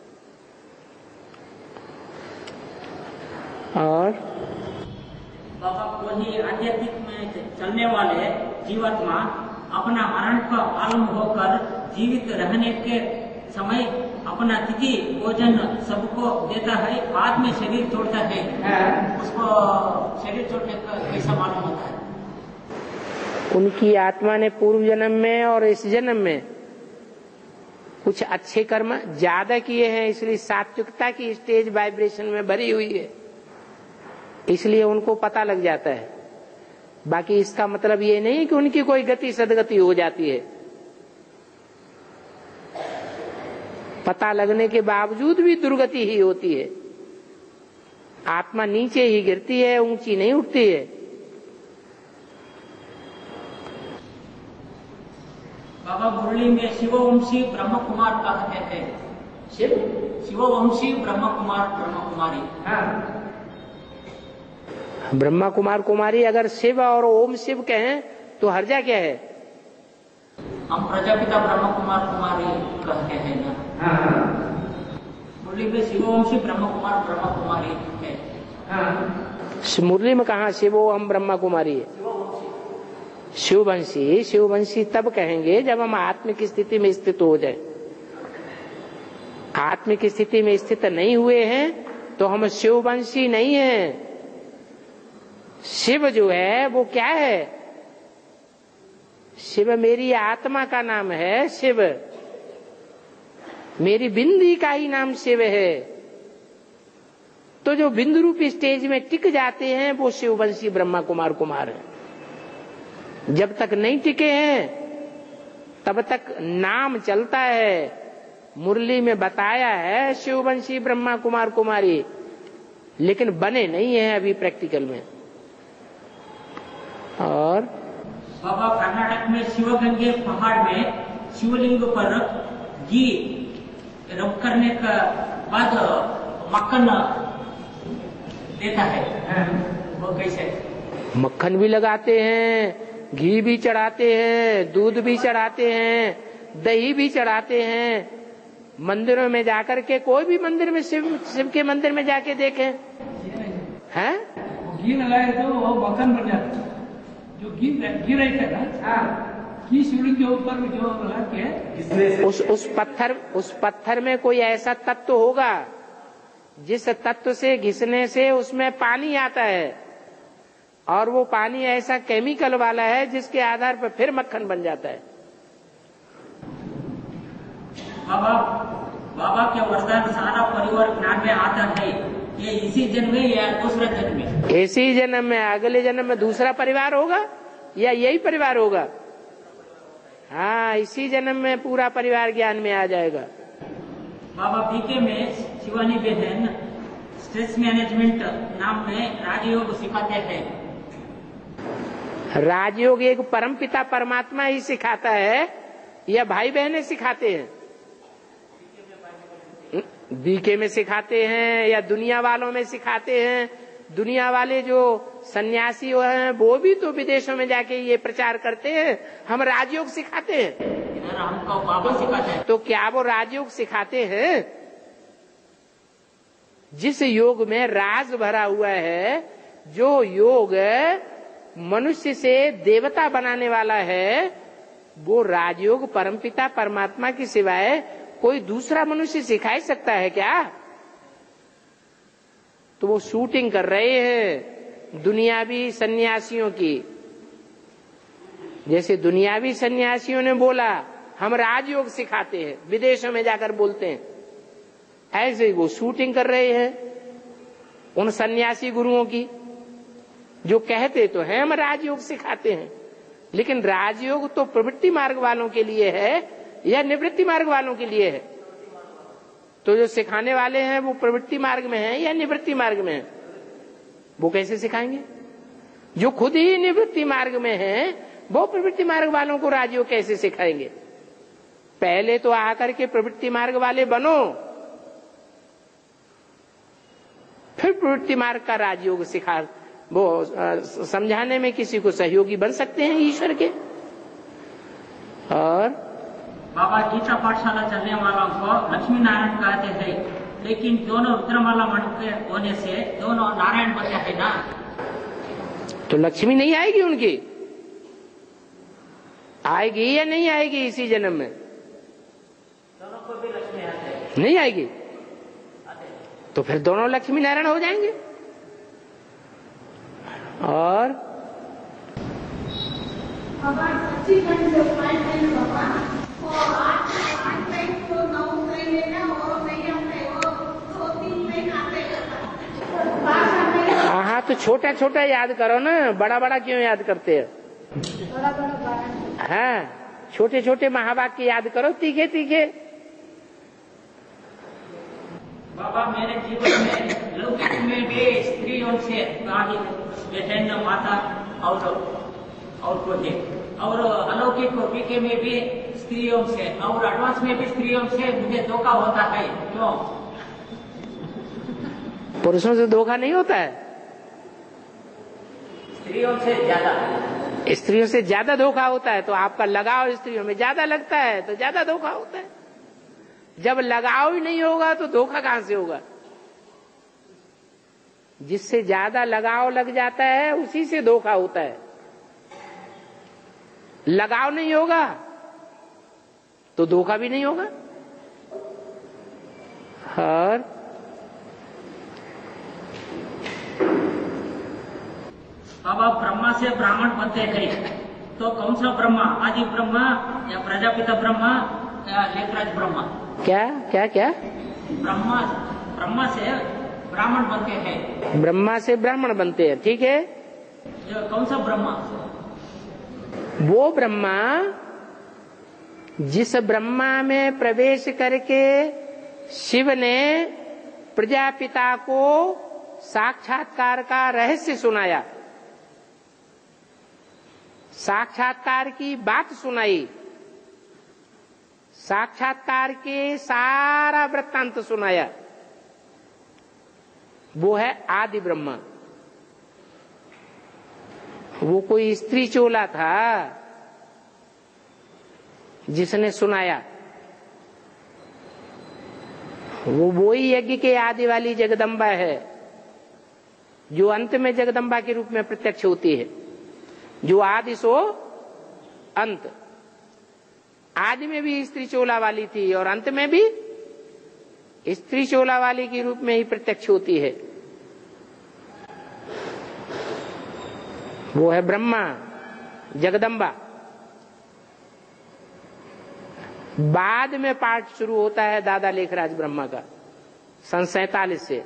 और बाबा वही आध्यात्मिक में चलने वाले जीवात्मा अपना मरण का आलम होकर जीवित रहने के समय अपना तिथि भोजन सबको देता है, बाद में शरीर छोड़ता है। उसको शरीर छोड़ने का कैसा मालूम होता है? उनकी आत्मा ने पूर्व जन्म में और इस जन्म में कुछ अच्छे कर्म ज्यादा किए हैं, इसलिए सात्विकता की स्टेज वाइब्रेशन में भरी हुई है, इसलिए उनको पता लग जाता है। बाकी इसका मतलब ये नहीं कि उनकी कोई गति सदगति हो जाती है। पता लगने के बावजूद भी दुर्गति ही होती है। आत्मा नीचे ही गिरती है, ऊंची नहीं उठती है। बाबा मुरली में शिववंशी ब्रह्म कुमार कहते हैं। शिववंशी ब्रह्म कुमार ब्रह्म कुमारी। ब्रह्मा कुमार कुमारी अगर शिव और ओम शिव कहें तो हर्जा क्या है? हम प्रजापिता ब्रह्म कुमार कुमारी कहते हैं ना। मुरली में शिववंशी ब्रह्म कुमार ब्रह्म कुमारी है। मुरली में कहा शिवो हम ब्रह्मा कुमारी है? शिववंशी। शिववंशी तब कहेंगे जब हम आत्मिक स्थिति में स्थित हो जाए। आत्मिक स्थिति में स्थित नहीं हुए हैं तो हम शिववंशी नहीं हैं। शिव जो है वो क्या है? शिव मेरी आत्मा का नाम है। शिव मेरी बिंदी का ही नाम शिव है। तो जो बिंदु रूपी स्टेज में टिक जाते हैं वो शिववंशी ब्रह्मा कुमार कुमार है। जब तक नहीं टिके हैं तब तक नाम चलता है। मुरली में बताया है शिववंशी ब्रह्मा कुमार कुमारी, लेकिन बने नहीं है अभी प्रैक्टिकल में। और बाबा कर्नाटक में शिवगंगे पहाड़ में शिवलिंग पर घी रब करने का बाद मक्खन देता है, वो कैसे? मक्खन भी लगाते हैं, घी भी चढ़ाते हैं, दूध भी चढ़ाते हैं, दही भी चढ़ाते हैं। मंदिरों में जाकर के, कोई भी मंदिर में, शिव के मंदिर में जाके देखें, हैं? घी लगाए तो वो मक्खन बन जाता है। जो घी रहता है ना, घी शिवलिंग के ऊपर जो लगा के उस पत्थर में कोई ऐसा तत्व होगा जिस तत्व से घिसने से उसमें पानी आता है, और वो पानी ऐसा केमिकल वाला है जिसके आधार पर फिर मक्खन बन जाता है। बाबा के वरदान सारा परिवार ज्ञान में आता है, ये इसी जन्म में या दूसरे जन्म में? इसी जन्म में। अगले जन्म में दूसरा परिवार होगा या यही परिवार होगा? हाँ, इसी जन्म में पूरा परिवार ज्ञान में आ जाएगा। बाबा बीके में शिवानी बहन स्ट्रेस मैनेजमेंट नाम में राजयोग सिखाते हैं। राजयोग एक परमपिता परमात्मा ही सिखाता है या भाई बहनें सिखाते हैं? बीके में सिखाते हैं या दुनिया वालों में सिखाते हैं? दुनिया वाले जो सन्यासी हैं वो भी तो विदेशों में जाके ये प्रचार करते हैं, हम राजयोग सिखाते हैं। इधर हमको बाबा सिखाते हैं। तो क्या वो राजयोग सिखाते हैं? जिस योग में राज भरा हुआ है, जो योग मनुष्य से देवता बनाने वाला है, वो राजयोग परमपिता परमात्मा की सिवाय कोई दूसरा मनुष्य सिखा सकता है क्या? तो वो शूटिंग कर रहे हैं दुनियावी सन्यासियों की। जैसे दुनियावी सन्यासियों ने बोला हम राजयोग सिखाते हैं, विदेशों में जाकर बोलते हैं, ऐसे ही वो शूटिंग कर रहे हैं उन सन्यासी गुरुओं की, जो कहते तो हैं हम राजयोग सिखाते हैं, लेकिन राजयोग तो प्रवृत्ति मार्ग वालों के लिए है या निवृत्ति मार्ग वालों के लिए है? तो जो सिखाने वाले हैं वो प्रवृत्ति मार्ग में है या निवृत्ति मार्ग में है? वो कैसे सिखाएंगे? जो खुद ही निवृत्ति मार्ग में है वो प्रवृत्ति मार्ग वालों को राजयोग कैसे सिखाएंगे? पहले तो आकर के प्रवृत्ति मार्ग वाले बनो, फिर प्रवृत्ति मार्ग का राजयोग सिखा, वो समझाने में किसी को सहयोगी बन सकते हैं ईश्वर के। और बाबा गीता पाठशाला चलने वालों को लक्ष्मी नारायण कहते हैं, लेकिन दोनों रुद्रमाला मंडप के होने से दोनों नारायण बनते हैं ना, तो लक्ष्मी नहीं आएगी उनकी? आएगी या नहीं आएगी इसी जन्म में? दोनों को भी लक्ष्मी आते हैं। नहीं आएगी तो फिर दोनों लक्ष्मी नारायण हो जाएंगे। और हाँ, तो छोटा छोटा याद करो ना, बड़ा बड़ा क्यों याद करते हो? हाँ, छोटे छोटे महावाक्य याद करो, तीखे तीखे। बाबा मेरे जीवन में लौकिक में भी स्त्रियों से बहन माता और को है, और अलौकिक बीके में भी स्त्रियों से, और एडवांस में भी स्त्रियों से मुझे धोखा होता है, क्यों? पुरुषों से धोखा नहीं होता है, स्त्रियों से ज्यादा। स्त्रियों से ज्यादा धोखा होता है। तो आपका लगाव स्त्रियों में ज्यादा लगता है तो ज्यादा धोखा होता है। जब लगाव ही नहीं होगा तो धोखा कहां से होगा? जिससे ज्यादा लगाव लग जाता है उसी से धोखा होता है। लगाव नहीं होगा तो धोखा भी नहीं होगा। और बाबा ब्रह्मा से ब्राह्मण बनते हैं, तो कौन सा ब्रह्मा? आदि ब्रह्मा या प्रजापिता ब्रह्मा या लेखराज ब्रह्मा? क्या क्या क्या? ब्रह्मा से ब्राह्मण बनते हैं। ब्रह्मा से ब्राह्मण बनते हैं, ठीक है। कौन सा ब्रह्मा? वो ब्रह्मा जिस ब्रह्मा में प्रवेश करके शिव ने प्रजापिता को साक्षात्कार का रहस्य सुनाया, साक्षात्कार की बात सुनाई, साक्षात्कार के सारा वृत्तांत सुनाया, वो है आदि ब्रह्मा। वो कोई स्त्री चोला था जिसने सुनाया, वो ही यज्ञ के आदि वाली जगदम्बा है जो अंत में जगदम्बा के रूप में प्रत्यक्ष होती है, जो आदि सो अंत। आदि में भी स्त्री चोला वाली थी और अंत में भी स्त्री चोला वाली के रूप में ही प्रत्यक्ष होती है। वो है ब्रह्मा जगदम्बा। बाद में पाठ शुरू होता है दादा लेखराज ब्रह्मा का सन 47 से,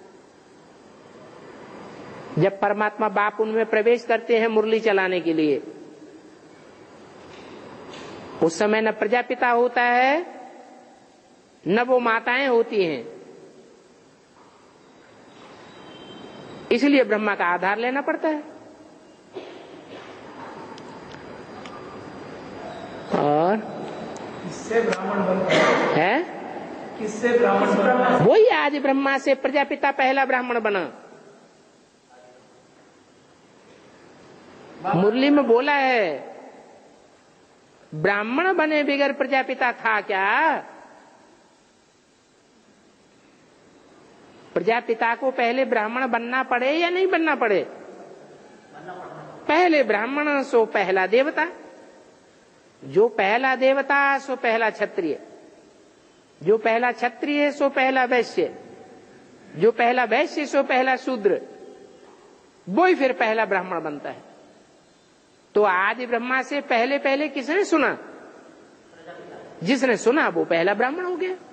जब परमात्मा बाप उनमें प्रवेश करते हैं मुरली चलाने के लिए। उस समय न प्रजापिता होता है न वो माताएं होती हैं, इसलिए ब्रह्मा का आधार लेना पड़ता है। और किससे ब्राह्मण बनता है? किससे ब्राह्मण बनता? वही आदि ब्रह्मा से प्रजापिता पहला ब्राह्मण बना। मुरली में बोला है ब्राह्मण बने बिगर प्रजापिता था क्या? प्रजापिता को पहले ब्राह्मण बनना पड़े या नहीं बनना पड़े? पहले ब्राह्मण सो पहला देवता, जो पहला देवता सो पहला क्षत्रिय, जो पहला क्षत्रिय सो पहला वैश्य, जो पहला वैश्य सो पहला शूद्र, वो ही फिर पहला ब्राह्मण बनता है। तो आदि ब्रह्मा से पहले पहले किसने सुना? जिसने सुना वो पहला ब्राह्मण हो गया।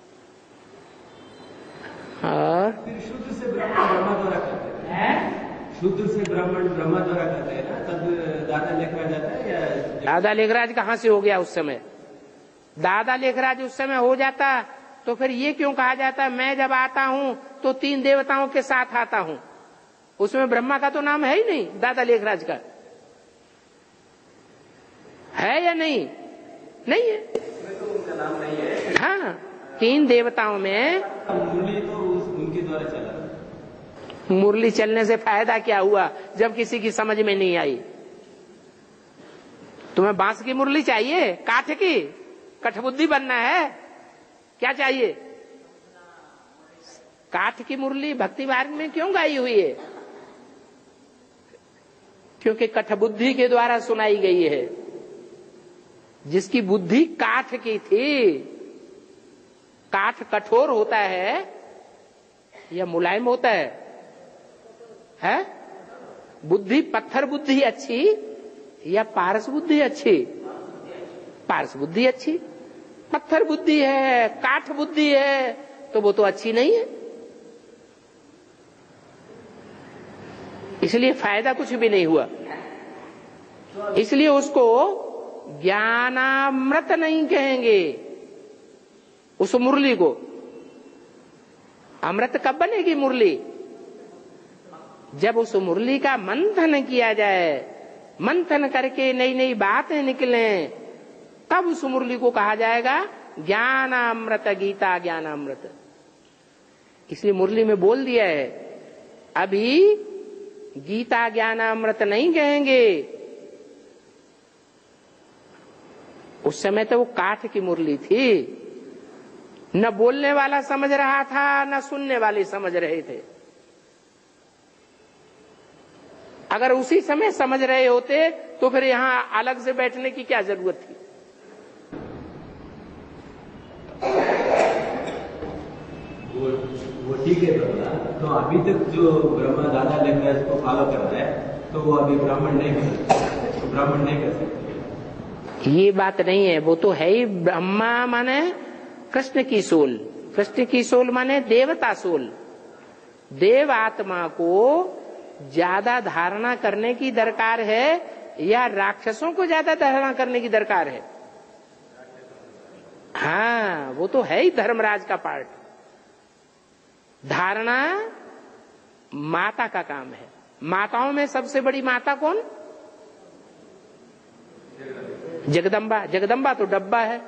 और फिर शुद्ध से ब्राह्मण ब्रह्मा द्वारा करते हैं, शुद्ध से ब्राह्मण ब्रह्मा द्वारा करते हैं ना, तब दादा लेखराज जाता है या दादा लेखराज कहाँ से हो गया उस समय? दादा लेखराज उस समय हो जाता तो फिर ये क्यों कहा जाता मैं जब आता हूँ तो 3 देवताओं के साथ आता हूँ? उसमें ब्रह्मा का तो नाम है ही नहीं, दादा लेखराज का है या नहीं? नहीं है, तो उनका नाम नहीं है। हाँ 3 देवताओं में मुरली तो उनके द्वारा चला। मुरली चलने से फायदा क्या हुआ जब किसी की समझ में नहीं आई? तुम्हें बांस की मुरली चाहिए? काठ की? कठबुद्धि बनना है? क्या चाहिए? काठ की मुरली भक्ति मार्ग में क्यों गाई हुई है? क्योंकि कठबुद्धि के द्वारा सुनाई गई है। जिसकी बुद्धि काठ की थी, काठ कठोर होता है या मुलायम होता है? बुद्धि पत्थर बुद्धि अच्छी या पारस बुद्धि अच्छी? पारस बुद्धि अच्छी। पत्थर बुद्धि है, काठ बुद्धि है तो वो तो अच्छी नहीं है, इसलिए फायदा कुछ भी नहीं हुआ। इसलिए उसको ज्ञानामृत नहीं कहेंगे उस मुरली को। अमृत कब बनेगी मुरली? जब उस मुरली का मंथन किया जाए, मंथन करके नई नई बातें निकले, तब उस मुरली को कहा जाएगा ज्ञानामृत, गीता ज्ञानामृत। इसलिए मुरली में बोल दिया है अभी गीता ज्ञानामृत नहीं कहेंगे। उस समय तो वो काठ की मुरली थी, न बोलने वाला समझ रहा था न सुनने वाले समझ रहे थे। अगर उसी समय समझ रहे होते तो फिर यहाँ अलग से बैठने की क्या जरूरत थी? वो ठीक है ब्रह्मा। तो अभी तक जो ब्रह्मा दादा लेखराज को फॉलो कर रहा है तो वो अभी ब्राह्मण नहीं कर सकते, ब्राह्मण नहीं कर सकते। ये बात नहीं है, वो तो है ही। ब्रह्मा माने कृष्ण की सोल, कृष्ण की सोल माने देवता सोल। देव आत्मा को ज्यादा धारणा करने की दरकार है या राक्षसों को ज्यादा धारणा करने की दरकार है? वो तो है ही धर्मराज का पार्ट। धारणा माता का काम है। माताओं में सबसे बड़ी माता कौन? जगदम्बा। जगदम्बा तो डब्बा है,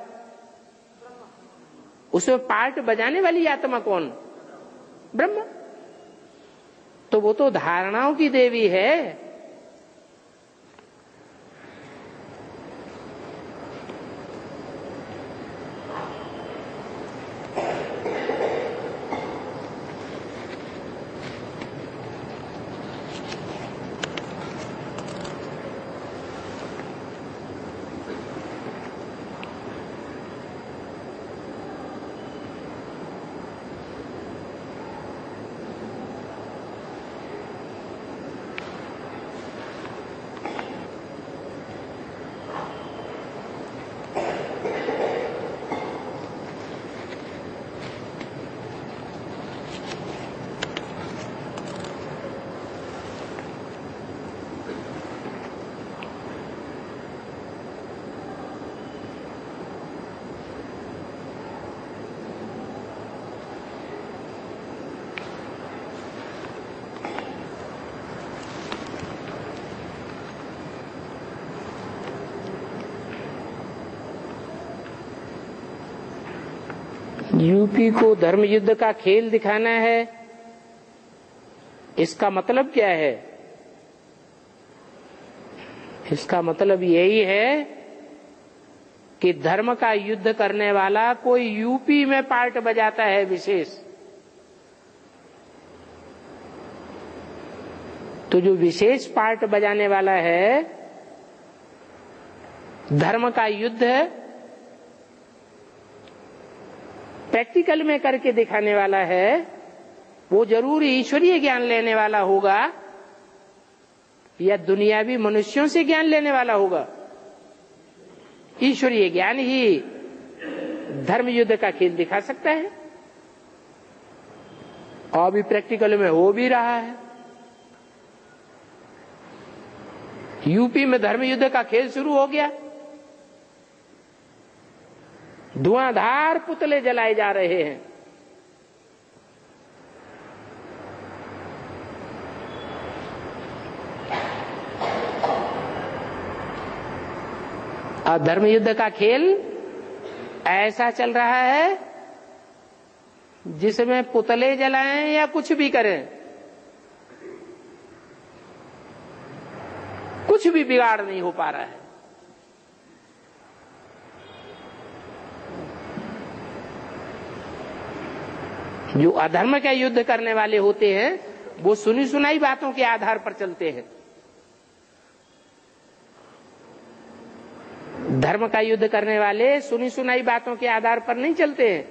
उसमें पार्ट बजाने वाली आत्मा कौन? ब्रह्मा। तो वो तो धारणाओं की देवी है। यूपी को धर्म युद्ध का खेल दिखाना है, इसका मतलब क्या है? इसका मतलब यही है कि धर्म का युद्ध करने वाला कोई यूपी में पार्ट बजाता है विशेष, तो जो विशेष पार्ट बजाने वाला है, धर्म का युद्ध प्रैक्टिकल में करके दिखाने वाला है, वो जरूर ईश्वरीय ज्ञान लेने वाला होगा या दुनियावी मनुष्यों से ज्ञान लेने वाला होगा। ईश्वरीय ज्ञान ही धर्म युद्ध का खेल दिखा सकता है, और भी प्रैक्टिकल में हो भी रहा है। यूपी में धर्म युद्ध का खेल शुरू हो गया, धुआंधार पुतले जलाए जा रहे हैं। और धर्म युद्ध का खेल ऐसा चल रहा है जिसमें पुतले जलाएं या कुछ भी करें, कुछ भी बिगाड़ नहीं हो पा रहा है। जो अधर्म का युद्ध करने वाले होते हैं वो सुनी सुनाई बातों के आधार पर चलते हैं। धर्म का युद्ध करने वाले सुनी सुनाई बातों के आधार पर नहीं चलते हैं।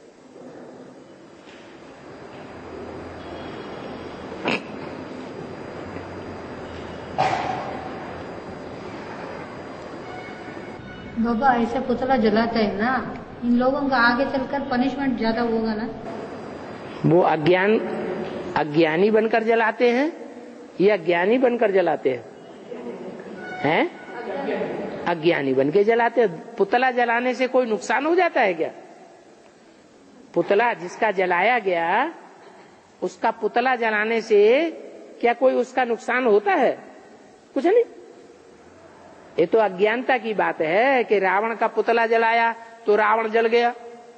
बाबा ऐसे पुतला जलाता है ना, इन लोगों का आगे चलकर पनिशमेंट ज्यादा होगा ना? वो अज्ञानी बनकर जलाते हैं या ज्ञानी बनकर जलाते हैं? अज्ञानी बनकर जलाते हैं। पुतला जलाने से कोई नुकसान हो जाता है क्या? पुतला जिसका जलाया गया, उसका पुतला जलाने से क्या कोई उसका नुकसान होता है? कुछ नहीं। ये तो अज्ञानता की बात है कि रावण का पुतला जलाया तो रावण जल गया।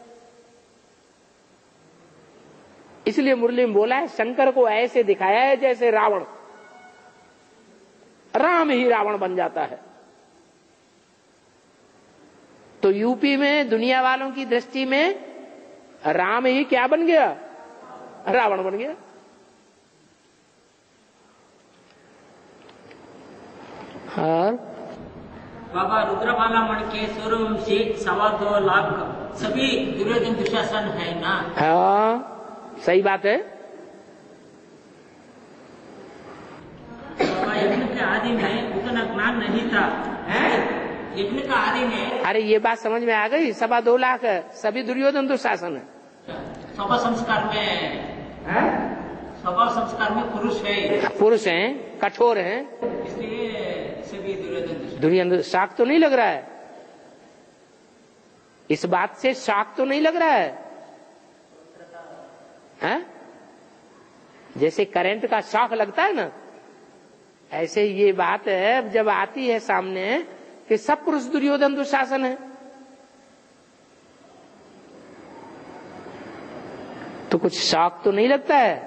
इसलिए मुरली में बोला है, शंकर को ऐसे दिखाया है जैसे रावण, राम ही रावण बन जाता है। तो यूपी में दुनिया वालों की दृष्टि में राम ही क्या बन गया? रावण बन गया। और बाबा रुद्रमाला मण के सूर्यवंशी 2.25 लाख सभी दुर्योधन दुशासन है ना? हाँ, सही बात है। यज्ञ के आदि में उतना ज्ञान नहीं था। यज्ञ का आदि में, अरे ये बात समझ में आ गई। 2.25 लाख सभी दुर्योधन दुशासन है। स्वभाव संस्कार में पुरुष है, पुरुष हैं, कठोर हैं, इसलिए सभी दुर्योधन दुर्योधन। शाक तो नहीं लग रहा है। इस बात से शॉक तो नहीं लग रहा है? जैसे करंट का शॉक लगता है ना, ऐसे ही ये बात है जब आती है सामने कि सब पुरुष दुर्योधन दुशासन है, तो कुछ शॉक तो नहीं लगता है?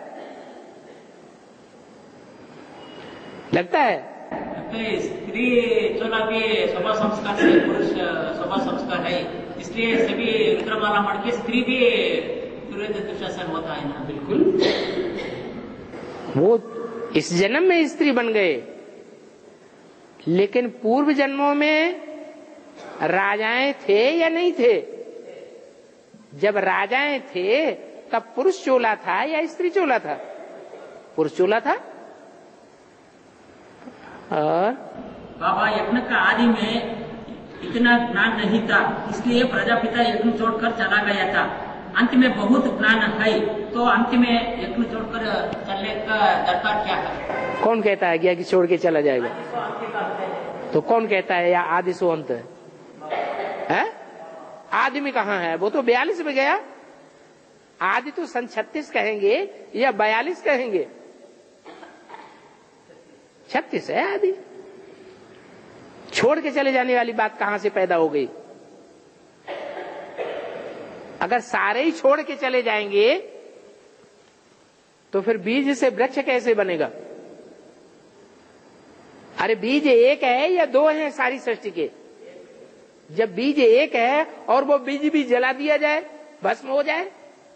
लगता है? स्त्री चोला भी स्वभाव संस्कार से पुरुष स्वभाव संस्कार है, इसलिए सभी रुद्रमाला मठ के स्त्री भी दुर्योधन दुशासन होता है ना। बिल्कुल, वो इस जन्म में स्त्री बन गए, लेकिन पूर्व जन्मों में राजाएं थे या नहीं थे? जब राजाएं थे तब पुरुष चोला था या स्त्री चोला था? पुरुष चोला था। और बाबा यज्ञ का आदि में इतना ज्ञान नहीं था, इसलिए प्रजापिता यज्ञ छोड़कर चला गया था। अंत में बहुत ज्ञान है, तो अंत में यज्ञ छोड़कर चलने का दरकार क्या है? कौन कहता है कि छोड़ के चला जाएगा? तो कौन कहता है या आदि सो अंत है? आदमी कहाँ है? वो तो 42 में गया। आदि तो सन 36 कहेंगे या 42 कहेंगे? 36 है आदि। छोड़ के चले जाने वाली बात कहां से पैदा हो गई? अगर सारे ही छोड़ के चले जाएंगे तो फिर बीज से वृक्ष कैसे बनेगा? अरे बीज एक है या दो हैं सारी सृष्टि के? जब बीज एक है और वो बीज भी जला दिया जाए, भस्म हो जाए,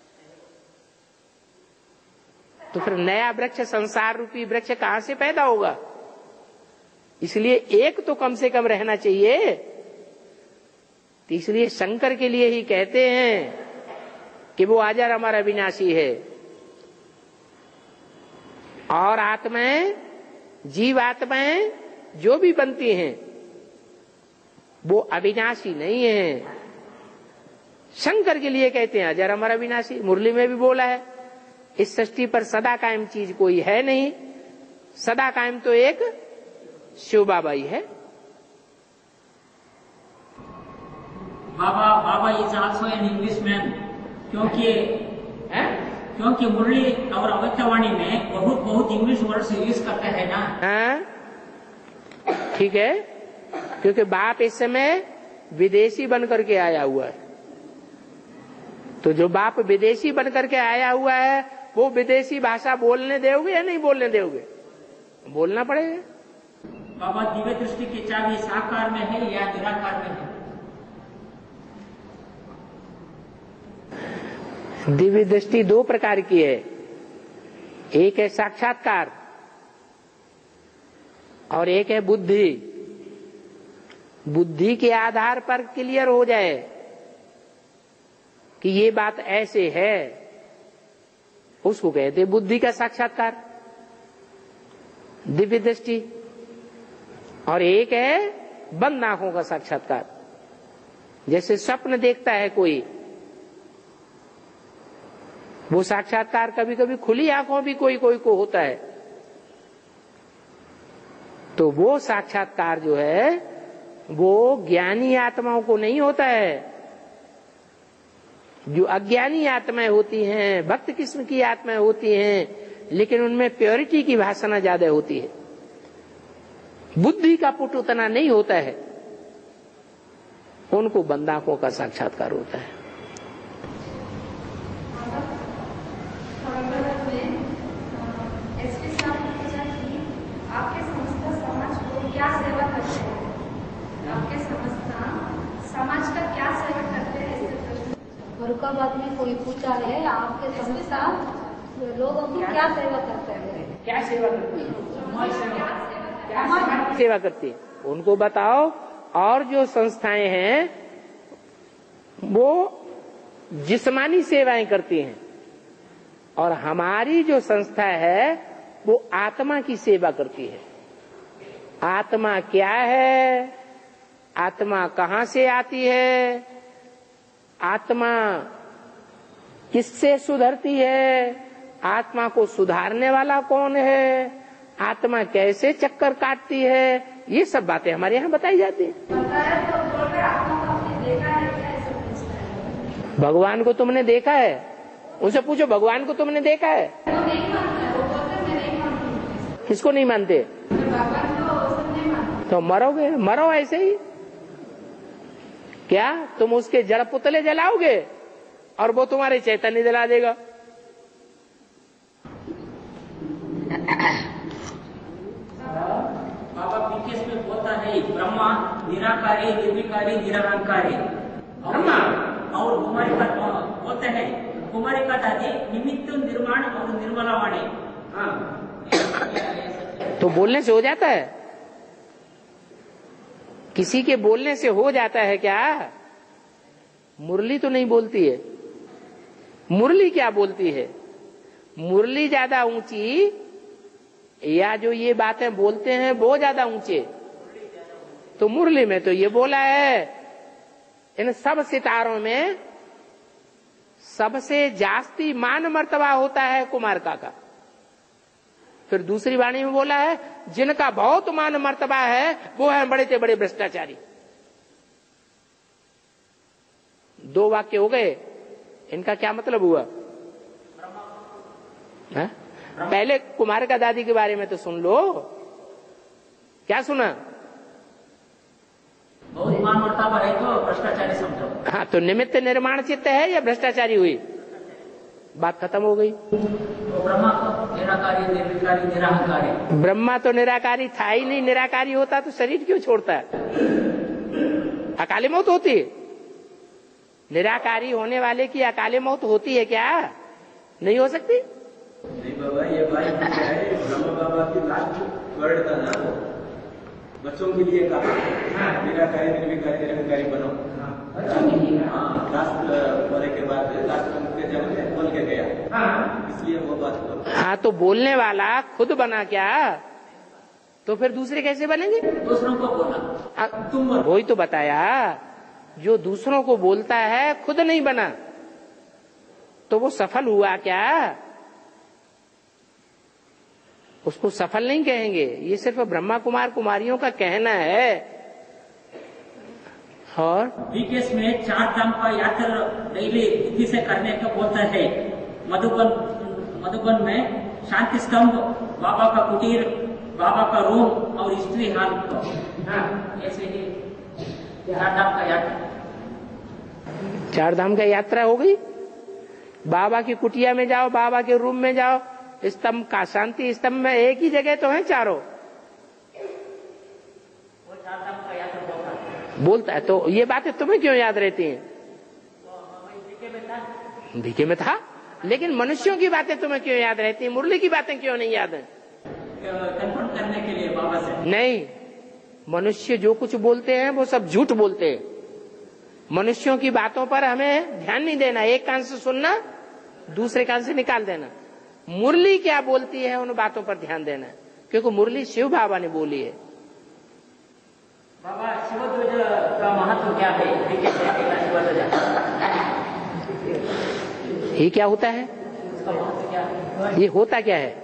तो फिर नया वृक्ष, संसार रूपी वृक्ष कहां से पैदा होगा? इसलिए एक तो कम से कम रहना चाहिए। तो इसलिए शंकर के लिए ही कहते हैं कि वो अजर अमर अविनाशी है, और आत्माएं, जीव आत्माएं जो भी बनती हैं वो अविनाशी नहीं है। शंकर के लिए कहते हैं अजर अमर अविनाशी। मुरली में भी बोला है, इस सृष्टि पर सदा कायम चीज कोई है नहीं, सदा कायम तो एक शिव बाबा ही है। Baba is also an Englishman, क्योंकि मुरली और अवैधवाणी में बहुत इंग्लिश वर्ड्स यूज करते हैं ना। ठीक है, क्योंकि बाप इस समय विदेशी बन करके आया हुआ है। तो जो बाप विदेशी बन करके आया हुआ है वो विदेशी भाषा बोलने दोगे या नहीं बोलने दोगे? बोलना पड़ेगा। बाबा दिव्य दृष्टि की चाबी साकार में है या निराकार में है? दिव्य दृष्टि दो प्रकार की है, एक है साक्षात्कार और एक है बुद्धि। बुद्धि के आधार पर क्लियर हो जाए कि ये बात ऐसे है, उसको कहते हैं बुद्धि का साक्षात्कार, दिव्य दृष्टि। और एक है बंद आंखों का साक्षात्कार, जैसे स्वप्न देखता है कोई, वो साक्षात्कार कभी कभी खुली आंखों भी कोई कोई को होता है। तो वो साक्षात्कार जो है वो ज्ञानी आत्माओं को नहीं होता है। जो अज्ञानी आत्माएं होती हैं, भक्त किस्म की आत्माएं होती हैं, लेकिन उनमें प्योरिटी की भाषा ज्यादा होती है, बुद्धि का पुट उतना नहीं होता है, उनको बंद आंखों का साक्षात्कार होता है। आपके संस्था समाज को क्या सेवा करते हैं? आपके संस्था समाज का क्या सेवा करते हैं? फरुखाबाद में कोई पूछा है, आपके संस्था लोगों की क्या सेवा करते हैं? क्या सेवा करती है? सेवा करती है, उनको बताओ। और जो संस्थाएं हैं वो जिस्मानी सेवाएं करती हैं, और हमारी जो संस्था है वो आत्मा की सेवा करती है। आत्मा क्या है, आत्मा कहां से आती है, आत्मा किससे सुधरती है, आत्मा को सुधारने वाला कौन है, आत्मा कैसे चक्कर काटती है, ये सब बातें हमारे यहाँ बताई जाती हैं। भगवान को तुमने देखा है? उनसे पूछो भगवान को तुमने देखा है? वो नहीं मानता, वो बोलते मैं नहीं मानती। किसको नहीं मानते? भगवान को सब नहीं मानते। तो मरोगे, मरो ऐसे ही। क्या तुम उसके जड़ पुतले जलाओगे और वो तुम्हारे चैतन्य जला देगा? बाबा बीकेस में बोलता है ब्रह्मा निराकारी, निर्विकारी, निरहंकारी। ब्रह्मा और कुमारी का बोलते हैं, कुमारी का दादी निमित्त निर्माण और निर्मला वाणी। तो बोलने से हो जाता है? किसी के बोलने से हो जाता है क्या? मुरली तो नहीं बोलती है। मुरली क्या बोलती है? मुरली ज्यादा ऊंची या जो ये बातें बोलते हैं वो ज्यादा ऊंचे? तो मुरली में तो ये बोला है इन सब सितारों में सबसे जास्ती मान मर्तबा होता है कुमारका का। फिर दूसरी वाणी में बोला है जिनका बहुत मान मर्तबा है वो है बड़े से बड़े भ्रष्टाचारी। 2 वाक्य हो गए। इनका क्या मतलब हुआ? है? पहले कुमारका दादी के बारे में तो सुन लो। क्या सुना? बहुत मान मर्तबा है तो भ्रष्टाचारी समझो। हाँ, तो निमित्त निर्माण चित्त है या भ्रष्टाचारी हुई? बात खत्म हो गई। तो ब्रह्मा तो निराकारी, निर्विकारी, निरहंकारी। ब्रह्मा तो निराकारी था ही नहीं। निराकारी होता तो शरीर क्यों छोड़ता है? अकाली मौत होती है? निराकारी होने वाले की अकाली मौत होती है क्या? नहीं हो सकती। नहीं बाबा, ये बात क्या है? ब्रह्मा बाबा की लास्ट वर्ड था ना, वो बच्चों के लिए कहा निराकारी, निर्विकारी, निरहंकारी बनो। लास्ट बोले के बाद लास्ट के जन्म में बोल के गया, इसलिए वो बात। हाँ, तो बोलने वाला खुद बना क्या? तो फिर दूसरे कैसे बनेंगे? दूसरों को बोला तुम। वही तो बताया, जो दूसरों को बोलता है खुद नहीं बना तो वो सफल हुआ क्या? उसको सफल नहीं कहेंगे। ये सिर्फ ब्रह्मा कुमार कुमारियों का कहना है। और बीकेस में 4 धाम का यात्रा डेली बुद्धि से करने को बोलता है। मधुबन में शांति स्तंभ, बाबा का कुटीर, बाबा का रूम और स्त्री हाल को ऐसे ही 4 धाम का यात्रा। 4 धाम का यात्रा हो गई। बाबा की कुटिया में जाओ, बाबा के रूम में जाओ, स्तंभ का शांति स्तंभ में एक ही जगह तो है चारों। वो 4 धाम का यात्रा बोलता है। तो ये बातें तुम्हें क्यों याद रहती हैं? भीखे में था, लेकिन मनुष्यों की बातें तुम्हें क्यों याद रहती हैं? मुरली की बातें क्यों नहीं याद है? कंफर्म करने के लिए बाबा से। नहीं, मनुष्य जो कुछ बोलते हैं वो सब झूठ बोलते हैं। मनुष्यों की बातों पर हमें ध्यान नहीं देना। एक कान से सुनना, दूसरे कान से निकाल देना। मुरली क्या बोलती है उन बातों पर ध्यान देना, क्योंकि मुरली शिव बाबा ने बोली है। बाबा शिवध्वज का महत्व क्या है? ये क्या होता है? उसका महत्व क्या है? ये होता क्या है?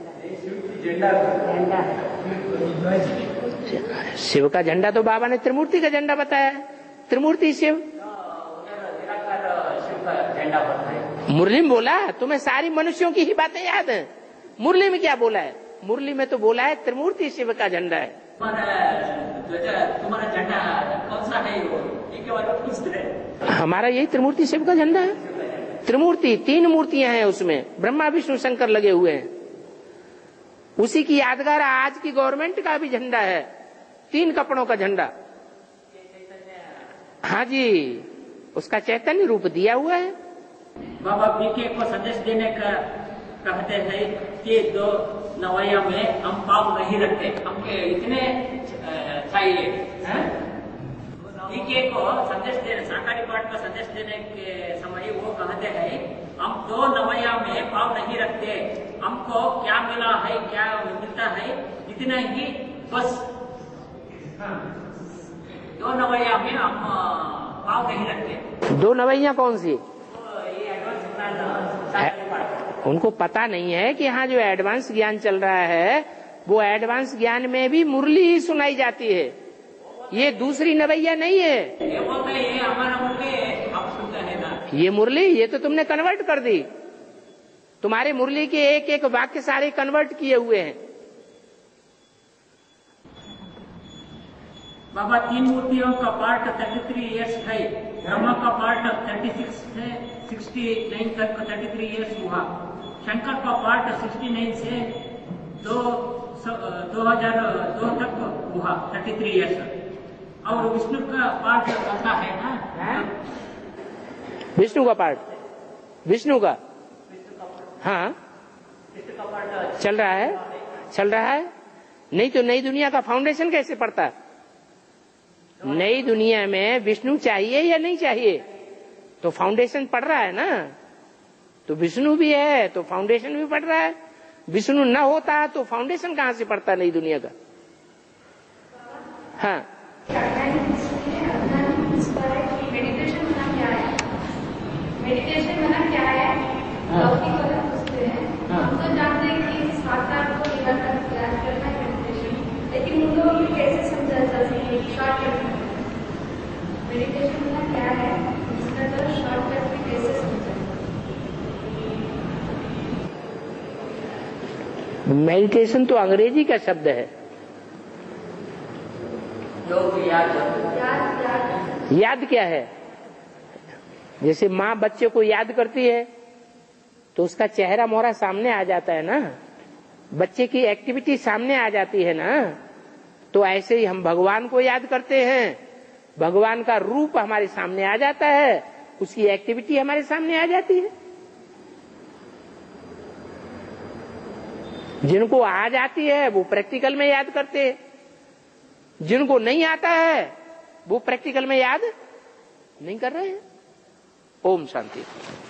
शिव का झंडा तो बाबा ने त्रिमूर्ति का झंडा बताया है। त्रिमूर्ति शिव, निराकार शिव का झंडा होता है। मुरली में बोला। तुम्हें सारी मनुष्यों की ही बातें याद है। मुरली में क्या बोला है? मुरली में तो बोला है त्रिमूर्ति शिव का झंडा है। तुम्हारा झंडा कौन सा है? वो एक बार पूछ रहे। हमारा यही त्रिमूर्ति शिव का झंडा है। त्रिमूर्ति 3 मूर्तियां हैं उसमें, ब्रह्मा विष्णु शंकर लगे हुए हैं। उसी की यादगार आज की गवर्नमेंट का भी झंडा है, 3 कपड़ों का झंडा। हाँ जी, उसका चैतन्य रूप दिया हुआ है। बाबा बीके को संदेश देने का कहते हैं कि 2 नवैया में हम पाप नहीं रखते, हमके इतने चाहिए। बीके को संदेश देने, साकारी पाठ का संदेश देने के समय वो कहते हैं हम 2 नवैया में पाप नहीं रखते, हमको क्या मिला है, क्या मिलता है, इतना ही बस। 2 नवैया में हम पाप नहीं रखते। 2 नवैया कौन सी? ये एडवांस साकारी पाठ। उनको पता नहीं है कि हाँ जो एडवांस ज्ञान चल रहा है वो एडवांस ज्ञान में भी मुरली ही सुनाई जाती है, ये दूसरी नवैया नहीं है। ये बोलते हैं हमारा मुरली आप सुनते हैं ना। ये मुरली, ये तो तुमने कन्वर्ट कर दी। तुम्हारे मुरली के एक एक वाक्य सारे कन्वर्ट किए हुए हैं। बाबा, 3 मूर्तियों का पार्ट 33 इयर्स है, ब्रह्मा का पार्ट 36 से 69 तक 33 इयर्स हुआ, शंकर का पार्ट 69 से 2002 तक हुआ 33 इयर्स, और विष्णु का पार्ट आता है ना, विष्णु का पार्ट, विष्णु का, हाँ चल रहा है, चल रहा है। नहीं तो नई दुनिया का फाउंडेशन कैसे पड़ता? नई दुनिया में विष्णु चाहिए या नहीं चाहिए? तो फाउंडेशन पड़ रहा है ना, तो विष्णु भी है तो फाउंडेशन भी पड़ रहा है। विष्णु न होता तो फाउंडेशन कहाँ से पड़ता नई दुनिया का? हाँ, मेडिटेशन मना क्या है? लौकिक वाला पूछते हैं। हम तो जानते हैं कि साकार को निरंतर प्रयास करना है मेडिटेशन, लेकिन उन लोगों को कैसे समझा जा सके शॉर्टकट में? मेडिटेशन मना क्या है, इसका तो शॉर्टकट में कैसे समझा? मेडिटेशन तो अंग्रेजी का शब्द है। याद क्या है? जैसे माँ बच्चे को याद करती है तो उसका चेहरा मोहरा सामने आ जाता है ना, बच्चे की एक्टिविटी सामने आ जाती है ना। तो ऐसे ही हम भगवान को याद करते हैं, भगवान का रूप हमारे सामने आ जाता है, उसकी एक्टिविटी हमारे सामने आ जाती है। जिनको आ जाती है वो प्रैक्टिकल में याद करते हैं, जिनको नहीं आता है वो प्रैक्टिकल में याद नहीं कर रहे हैं। ओम शांति।